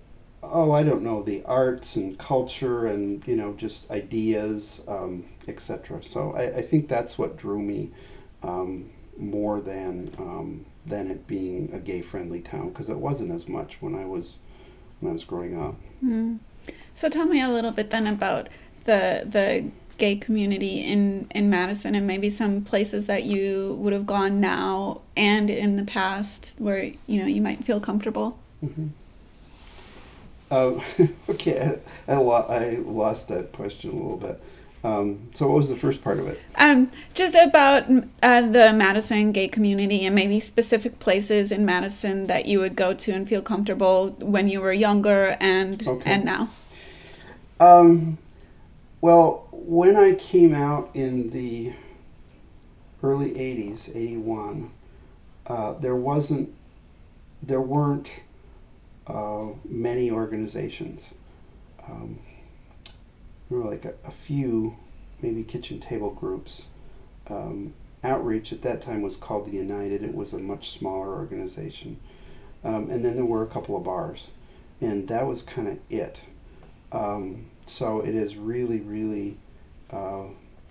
oh, I don't know, the arts and culture and, you know, just ideas, um, et cetera. So I, I think that's what drew me um, more than um, than it being a gay-friendly town, because it wasn't as much when I was when I was growing up. Mm. So tell me a little bit then about the the gay community in, in Madison, and maybe some places that you would have gone now and in the past where, you know, you might feel comfortable. Mm-hmm. Uh, okay, I, I, lo- I lost that question a little bit. Um, so what was the first part of it? Um, just about uh, the Madison gay community and maybe specific places in Madison that you would go to and feel comfortable when you were younger and Okay. and now. Um, well, when I came out in the early eighties, eighty-one, uh, there wasn't, there weren't uh, many organizations. Um, there were like a, a few, maybe kitchen table groups. Um, Outreach at that time was called the United. It was a much smaller organization. Um, and then there were a couple of bars. And that was kind of it. Um, so it is really, really uh,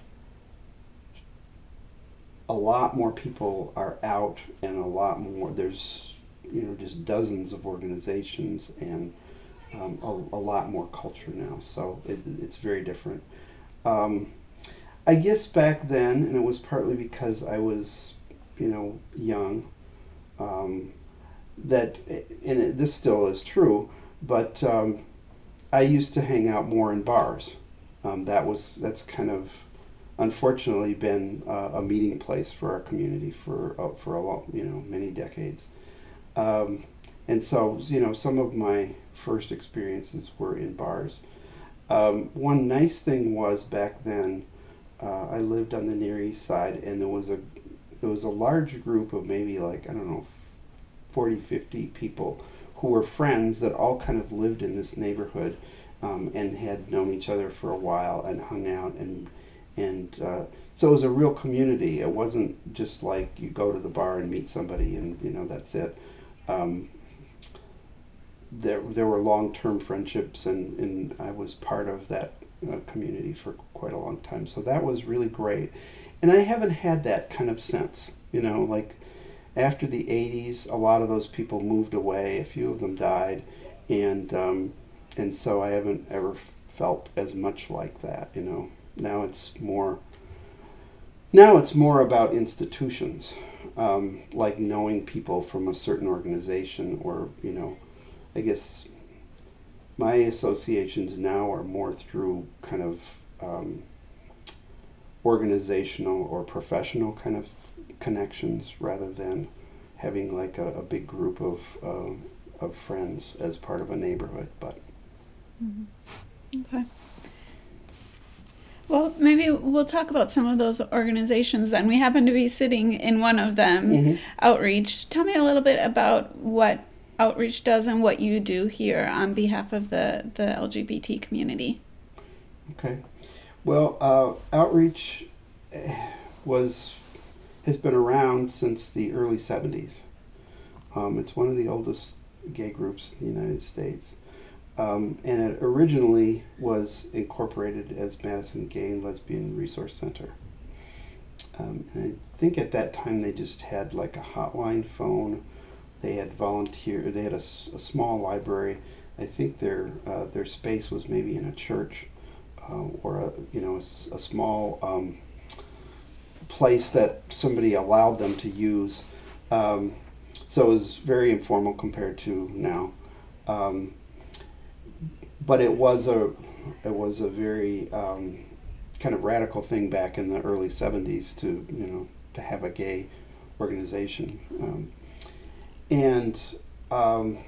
a lot more people are out, and a lot more, there's, you know, just dozens of organizations, and um, a, a lot more culture now. So it, it's very different. Um, I guess back then, and it was partly because I was, you know, young, um, that, and it, this still is true, but um, I used to hang out more in bars. Um, that was that's kind of unfortunately been uh, a meeting place for our community for uh, for a long, you know, many decades. Um, and so, you know, some of my first experiences were in bars. Um, one nice thing was back then, uh, I lived on the Near East Side, and there was a there was a large group of maybe like, I don't know, forty, fifty people who were friends that all kind of lived in this neighborhood, um, and had known each other for a while and hung out, and and uh, so it was a real community. It wasn't just like you go to the bar and meet somebody and, you know, that's it. Um, there there were long-term friendships, and, and I was part of that uh, community for quite a long time. So that was really great. And I haven't had that kind of sense, you know, like after the eighties, a lot of those people moved away. A few of them died, and um, and so I haven't ever felt as much like that. You know, now it's more. Now it's more about institutions, um, like knowing people from a certain organization, or, you know, I guess my associations now are more through kind of um, organizational or professional kind of connections, rather than having like a, a big group of uh, of friends as part of a neighborhood. But mm-hmm. Okay. Well, maybe we'll talk about some of those organizations then. We happen to be sitting in one of them, mm-hmm. Outreach. Tell me a little bit about what Outreach does and what you do here on behalf of the, the L G B T community. Okay. Well, uh, Outreach was has been around since the early seventies. Um, it's one of the oldest gay groups in the United States. Um, and it originally was incorporated as Madison Gay and Lesbian Resource Center. Um, and I think at that time they just had like a hotline phone. They had volunteer. They had a, a small library. I think their uh, their space was maybe in a church, uh, or a you know a, a small um, place that somebody allowed them to use. Um, so it was very informal compared to now. Um, But it was a it was a very um, kind of radical thing back in the early seventies to you know to have a gay organization, um, and um,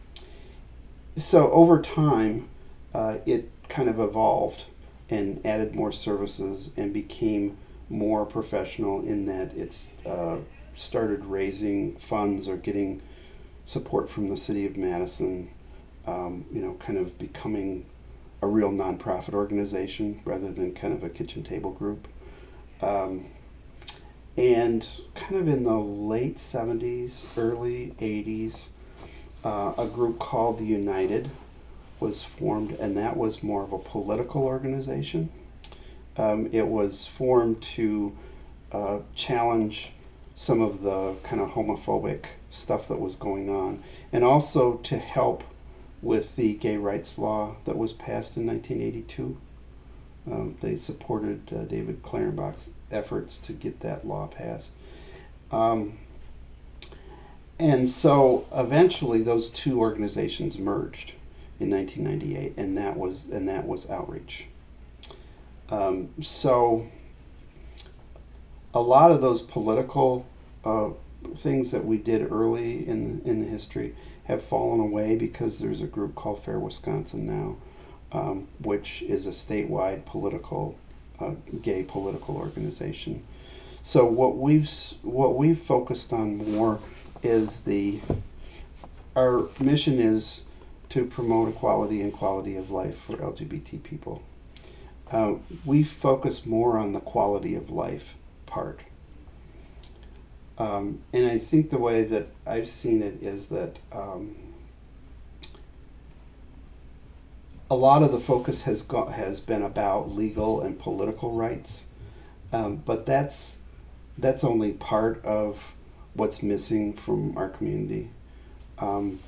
so over time uh, it kind of evolved and added more services and became more professional in that it's uh, started raising funds or getting support from the city of Madison. Um, you know, kind of becoming a real nonprofit organization rather than kind of a kitchen table group. Um, and kind of in the late seventies, early eighties, uh, a group called the United was formed, and that was more of a political organization. Um, it was formed to uh, challenge some of the kind of homophobic stuff that was going on, and also to help with the gay rights law that was passed in nineteen eighty-two. Um, they supported uh, David Clarenbach's efforts to get that law passed. Um, and so eventually those two organizations merged in nineteen ninety-eight, and that was and that was Outreach. Um, so a lot of those political uh, things that we did early in in the history have fallen away because there's a group called Fair Wisconsin now, um, which is a statewide political, uh, gay political organization. So what we've what we've focused on more is the our mission is to promote equality and quality of life for L G B T people. Uh, we focus more on the quality of life part. Um, and I think the way that I've seen it is that um, a lot of the focus has got, has been about legal and political rights, um, but that's that's only part of what's missing from our community. Um,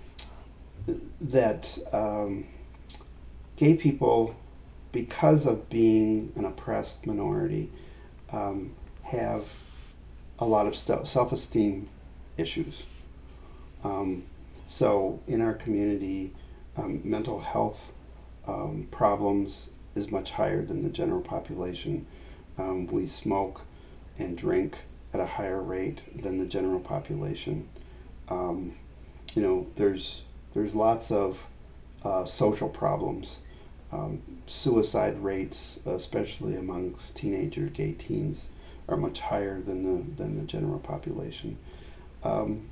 that um, gay people, because of being an oppressed minority, um, have a lot of st- self-esteem issues. Um, so in our community, um, mental health um, problems is much higher than the general population. Um, we smoke and drink at a higher rate than the general population. Um, you know, there's there's lots of uh, social problems. Um, suicide rates, especially amongst teenager gay teens, are much higher than the than the general population. Um,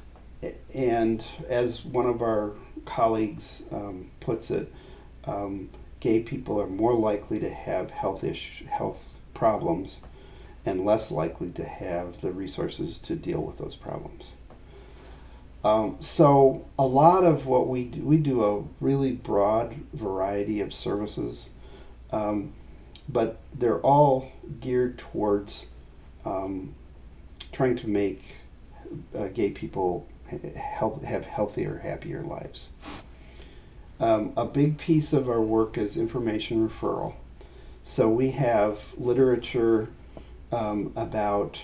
and as one of our colleagues um, puts it, um, gay people are more likely to have health ish, health problems and less likely to have the resources to deal with those problems. Um, so a lot of what we do, we do a really broad variety of services, um, but they're all geared towards um, trying to make uh, gay people health, have healthier, happier lives. Um, a big piece of our work is information referral. So we have literature um, about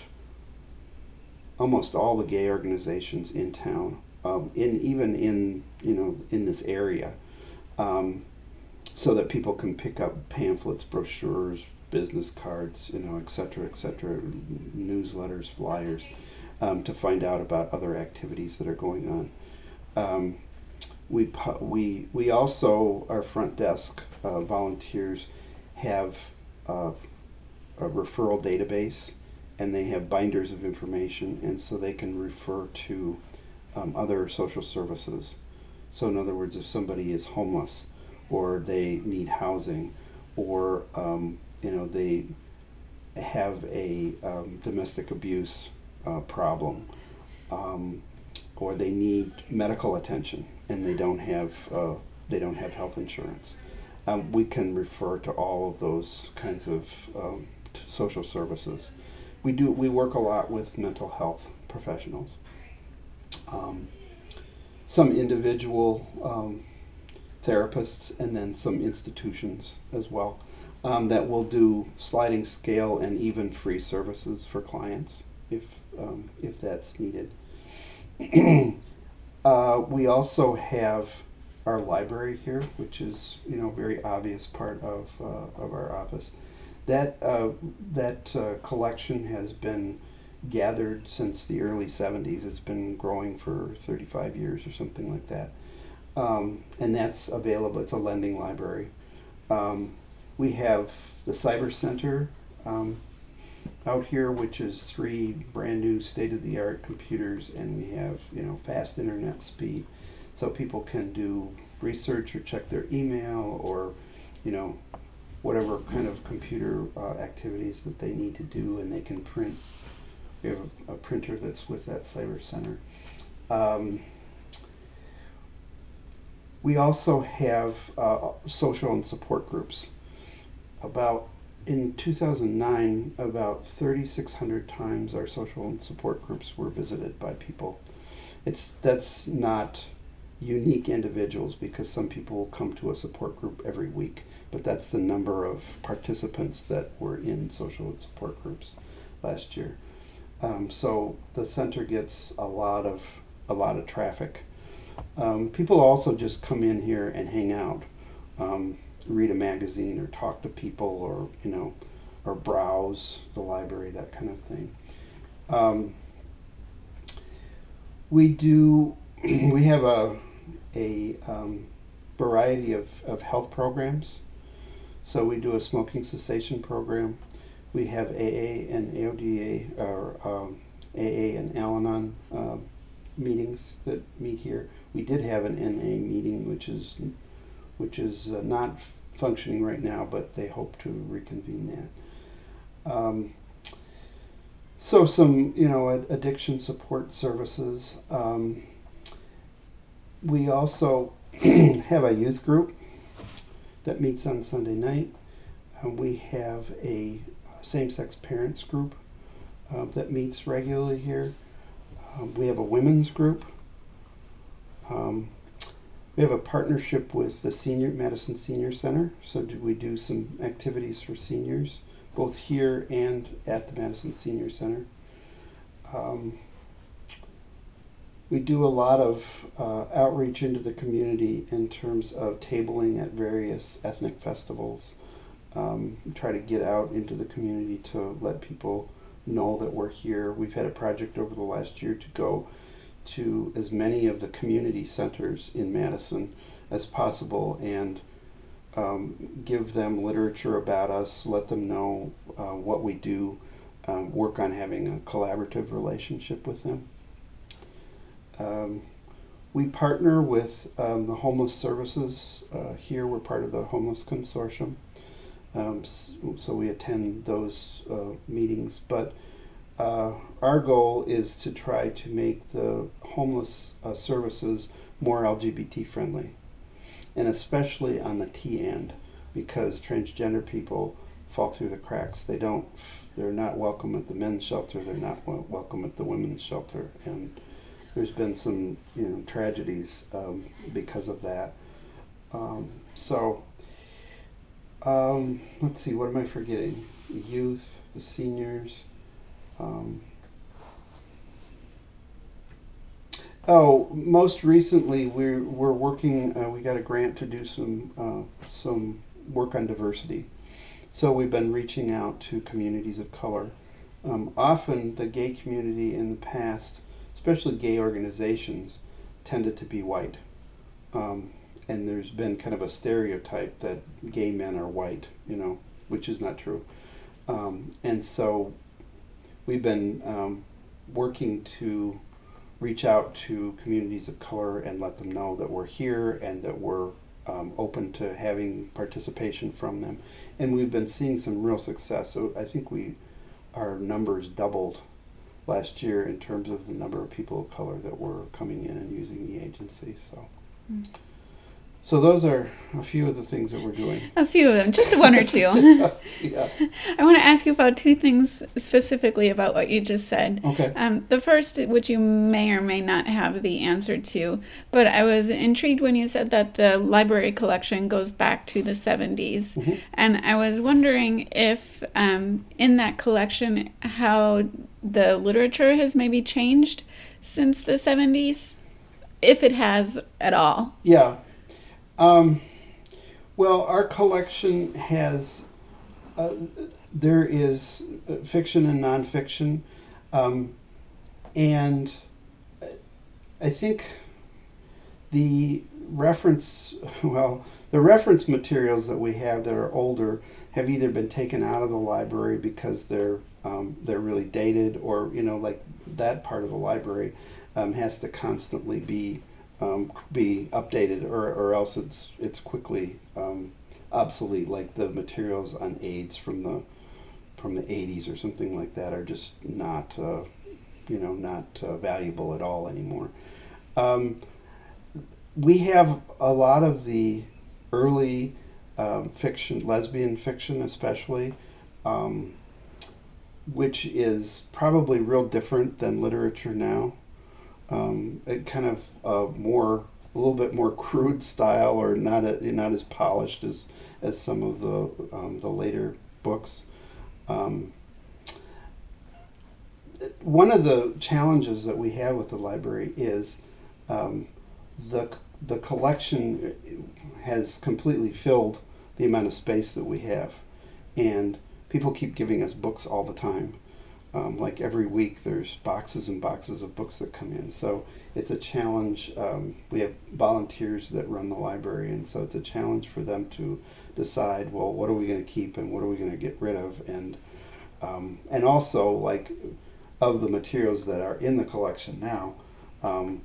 almost all the gay organizations in town, um, in even in you know in this area, um, so that people can pick up pamphlets, brochures, business cards, you know, et cetera, et cetera, newsletters, flyers, um, to find out about other activities that are going on. Um, we we we also, our front desk uh, volunteers have uh, a referral database, and they have binders of information, and so they can refer to um, other social services. So in other words, if somebody is homeless, or they need housing, or um, you know they have a um, domestic abuse uh, problem, um, or they need medical attention and they don't have uh, they don't have health insurance, um, we can refer to all of those kinds of um, social services. We do. We work a lot with mental health professionals. Um, some individual um, therapists, and then some institutions as well, um, that will do sliding scale and even free services for clients if um, if that's needed. uh, we also have our library here, which is you know very obvious part of uh, of our office. That uh, that uh, collection has been gathered since the early seventies. It's been growing for thirty-five years or something like that. Um, and that's available. It's a lending library. Um, we have the Cyber Center um, out here, which is three brand new state-of-the-art computers, and we have you know fast internet speed, so people can do research or check their email or you know whatever kind of computer uh, activities that they need to do, and they can print. We have a, a printer that's with that Cyber Center. Um, We also have uh, social and support groups. About in two thousand nine, about thirty-six hundred times our social and support groups were visited by people. It's that's not unique individuals, because some people will come to a support group every week, but that's the number of participants that were in social and support groups last year. Um, so the center gets a lot of a lot of traffic. Um, people also just come in here and hang out, um, read a magazine or talk to people, or you know, or browse the library, that kind of thing. Um, we do. We have a a um, variety of, of health programs. So we do a smoking cessation program. We have A A and A O D A, or um, A A and Al-Anon uh, meetings that meet here. We did have an N A meeting, which is which is uh, not functioning right now, but they hope to reconvene that. Um, so some, you know, ad- addiction support services. Um, we also have a youth group that meets on Sunday night. Uh, we have a same-sex parents group uh, that meets regularly here. Um, we have a women's group. Um, we have a partnership with the senior Madison Senior Center, so do we do some activities for seniors, both here and at the Madison Senior Center. Um, we do a lot of uh, outreach into the community in terms of tabling at various ethnic festivals. Um, we try to get out into the community to let people know that we're here. We've had a project over the last year to go to as many of the community centers in Madison as possible and um, give them literature about us, let them know uh, what we do, um, work on having a collaborative relationship with them. Um, we partner with um, the homeless services. Uh, here we're part of the Homeless Consortium, um, so we attend those uh, meetings, but Uh, our goal is to try to make the homeless uh, services more L G B T friendly, and especially on the T end, because transgender people fall through the cracks. They don't, they're not welcome at the men's shelter, they're not w- welcome at the women's shelter, and there's been some, you know, tragedies um, because of that. Um, so, um, let's see, what am I forgetting? The youth, the seniors. Um, oh, most recently we're we're working. Uh, we got a grant to do some uh, some work on diversity. So we've been reaching out to communities of color. Um, often the gay community in the past, especially gay organizations, tended to be white, um, and there's been kind of a stereotype that gay men are white, you know, which is not true. Um, and so we've been um, working to reach out to communities of color and let them know that we're here and that we're um, open to having participation from them. And we've been seeing some real success. So I think we, our numbers doubled last year in terms of the number of people of color that were coming in and using the agency. So. Mm. So those are a few of the things that we're doing. A few of them, just one or two. Yeah. I want to ask you about two things specifically about what you just said. Okay. Um, the first, which you may or may not have the answer to, but I was intrigued when you said that the library collection goes back to the seventies. Mm-hmm. And I was wondering if um, in that collection, how the literature has maybe changed since the seventies, if it has at all. Yeah. Um, well, our collection has, uh, there is fiction and nonfiction, um, and I think the reference, well, the reference materials that we have that are older have either been taken out of the library because they're um, they're really dated, or, you know, like that part of the library um, has to constantly be Um, be updated, or, or else it's it's quickly um, obsolete. Like the materials on AIDS from the from the eighties or something like that are just not uh, you know not uh, valuable at all anymore. Um, we have a lot of the early um, fiction, lesbian fiction especially, um, which is probably real different than literature now. Um, it kind of uh, more, a little bit more crude style, or not a, not as polished as as some of the um, the later books. Um, one of the challenges that we have with the library is um, the the collection has completely filled the amount of space that we have, and people keep giving us books all the time. Um, like every week, there's boxes and boxes of books that come in. So it's a challenge. Um, we have volunteers that run the library, and so it's a challenge for them to decide, well, what are we going to keep and what are we going to get rid of, and um, and also, like, of the materials that are in the collection now, um,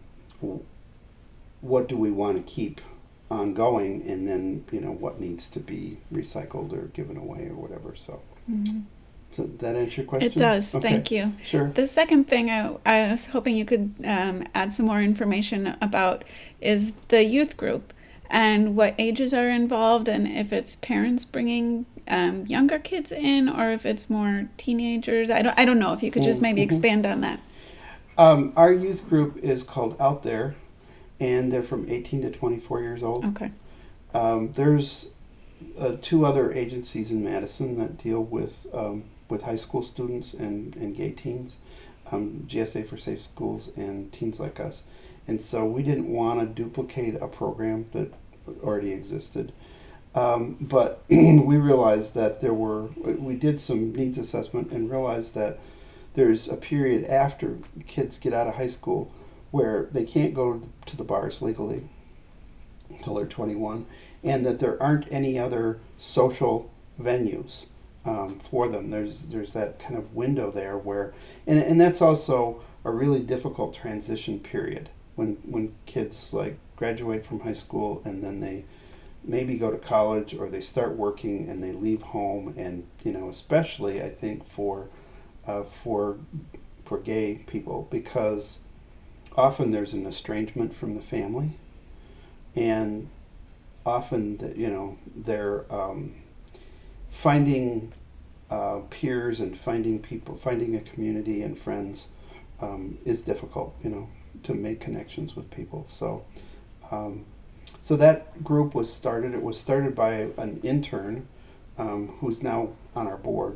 what do we want to keep ongoing, and then, you know, what needs to be recycled or given away or whatever. So. Mm-hmm. Does that answer your question? It does. Okay. Thank you. Sure. The second thing I, I was hoping you could um, add some more information about is the youth group and what ages are involved, and if it's parents bringing um, younger kids in or if it's more teenagers. I don't. I don't know if you could just maybe mm-hmm. expand on that. Um, our youth group is called Out There, and they're from eighteen to twenty-four years old. Okay. Um, there's uh, two other agencies in Madison that deal with. Um, with high school students and, and gay teens, um, G S A for Safe Schools and Teens Like Us. And so we didn't want to duplicate a program that already existed. Um, but we realized that there were, we did some needs assessment and realized that there's a period after kids get out of high school where they can't go to the bars legally until they're twenty-one, and that there aren't any other social venues Um, for them. There's there's that kind of window there where, and and that's also a really difficult transition period when when kids like graduate from high school and then they maybe go to college or they start working and they leave home, and you know, especially I think for uh, for for gay people, because often there's an estrangement from the family, and often that you know they're um, finding uh, peers and finding people, finding a community and friends um, is difficult, you know, to make connections with people. So, um, so that group was started. It was started by an intern um, who's now on our board,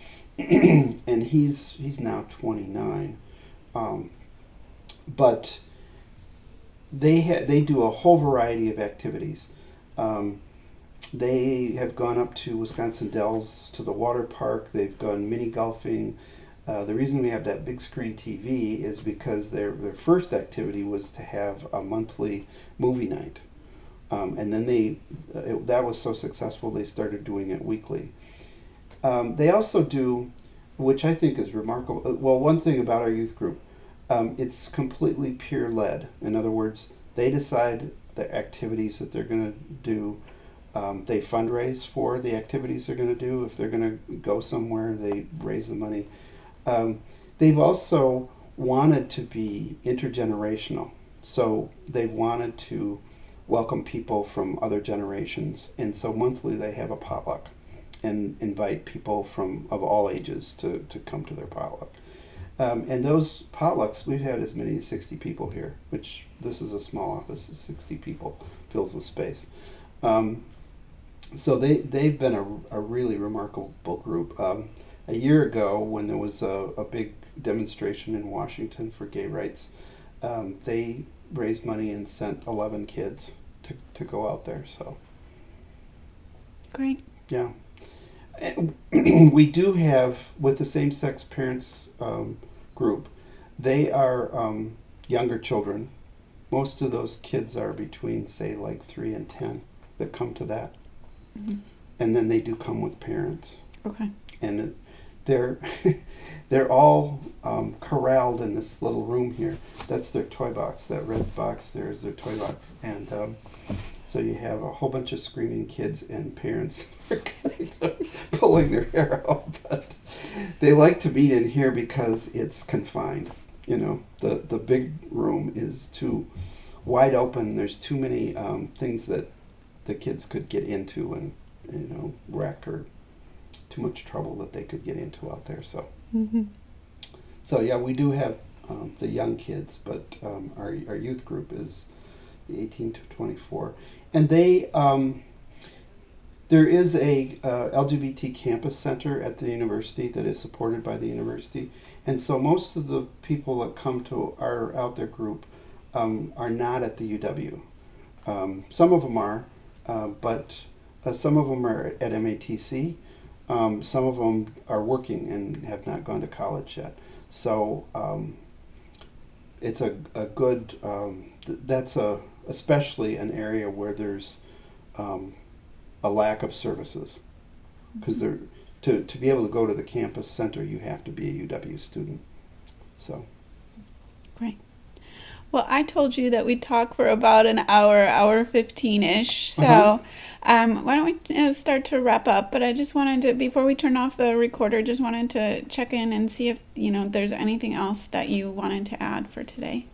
and he's he's now twenty-nine. Um, but they ha- they do a whole variety of activities. Um, They have gone up to Wisconsin Dells to the water park. They've gone mini golfing. Uh, the reason we have that big screen T V is because their their first activity was to have a monthly movie night, um, and then they uh, it, that was so successful they started doing it weekly. Um, they also do, which I think is remarkable. Well, one thing about our youth group, um, it's completely peer led. In other words, they decide the activities that they're going to do. Um, they fundraise for the activities they're going to do. If they're going to go somewhere, they raise the money. Um, they've also wanted to be intergenerational. So they've wanted to welcome people from other generations. And so monthly they have a potluck and invite people from of all ages to, to come to their potluck. Um, and those potlucks, we've had as many as sixty people here, which this is a small office, sixty people fills the space. Um, So they, they've been a, a really remarkable group. Um, a year ago, when there was a, a big demonstration in Washington for gay rights, um, they raised money and sent eleven kids to, to go out there. So, great. Yeah. And we do have, with the same-sex parents um, group, they are um, younger children. Most of those kids are between, say, like three and ten that come to that. Mm-hmm. And then they do come with parents. Okay. And they're they're all um, corralled in this little room here. That's their toy box. That red box there is their toy box. And um, so you have a whole bunch of screaming kids and parents kind of pulling their hair out. But they like to meet in here because it's confined. You know, the, the big room is too wide open. There's too many um, things that the kids could get into and, you know, wreck, or too much trouble that they could get into out there. So, Mm-hmm. so yeah, we do have um, the young kids, but um, our our youth group is the eighteen to twenty-four, and they um, there is a uh, L G B T campus center at the university that is supported by the university, and so most of the people that come to our out there group um, are not at the U W. Um, some of them are, uh, but uh, some of them are at M A T C. Um, some of them are working and have not gone to college yet. So um, it's a, a good, um, th- that's a especially an area where there's um, a lack of services. Because they're to, to be able to go to the campus center, you have to be a U W student. So. Great. Well, I told you that we'd talk for about an hour, hour fifteen-ish. So Uh-huh. um, why don't we uh, start to wrap up? But I just wanted to, before we turn off the recorder, just wanted to check in and see if, you know, there's anything else that you wanted to add for today.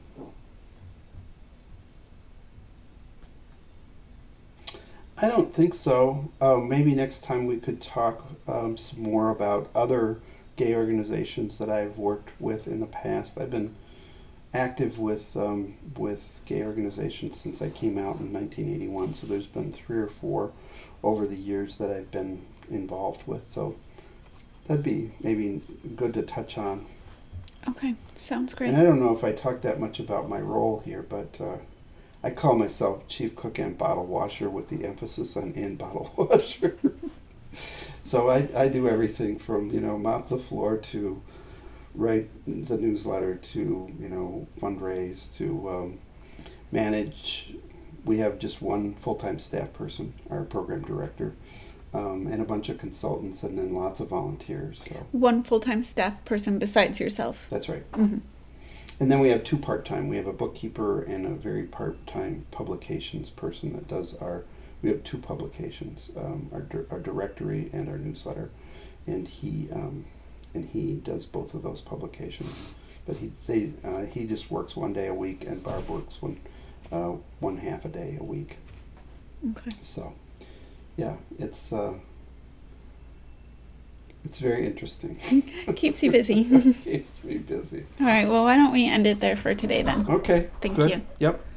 I don't think so. Uh, maybe next time we could talk um, some more about other gay organizations that I've worked with in the past. I've been active with um, with gay organizations since I came out in nineteen eighty-one, so there's been three or four over the years that I've been involved with. So that'd be maybe good to touch on. Okay, sounds great. And I don't know if I talked that much about my role here, but uh, I call myself chief cook and bottle washer, with the emphasis on in bottle washer. So I, I do everything from, you know, mop the floor to write the newsletter to, you know, fundraise to um, manage. We have just one full-time staff person, our program director, um, and a bunch of consultants, and then lots of volunteers. So One full-time staff person besides yourself. that's right. Mm-hmm. And then we have two part-time. We have a bookkeeper and a very part-time publications person that does our, we have two publications, um, our, dir- our directory and our newsletter. And he um, and he does both of those publications. But he they, uh, he just works one day a week, and Barb works one, uh, one half a day a week. Okay. So, yeah, it's uh, it's very interesting. Keeps you busy. Keeps me busy. All right, well, why don't we end it there for today then? Okay. Thank good. you. Yep.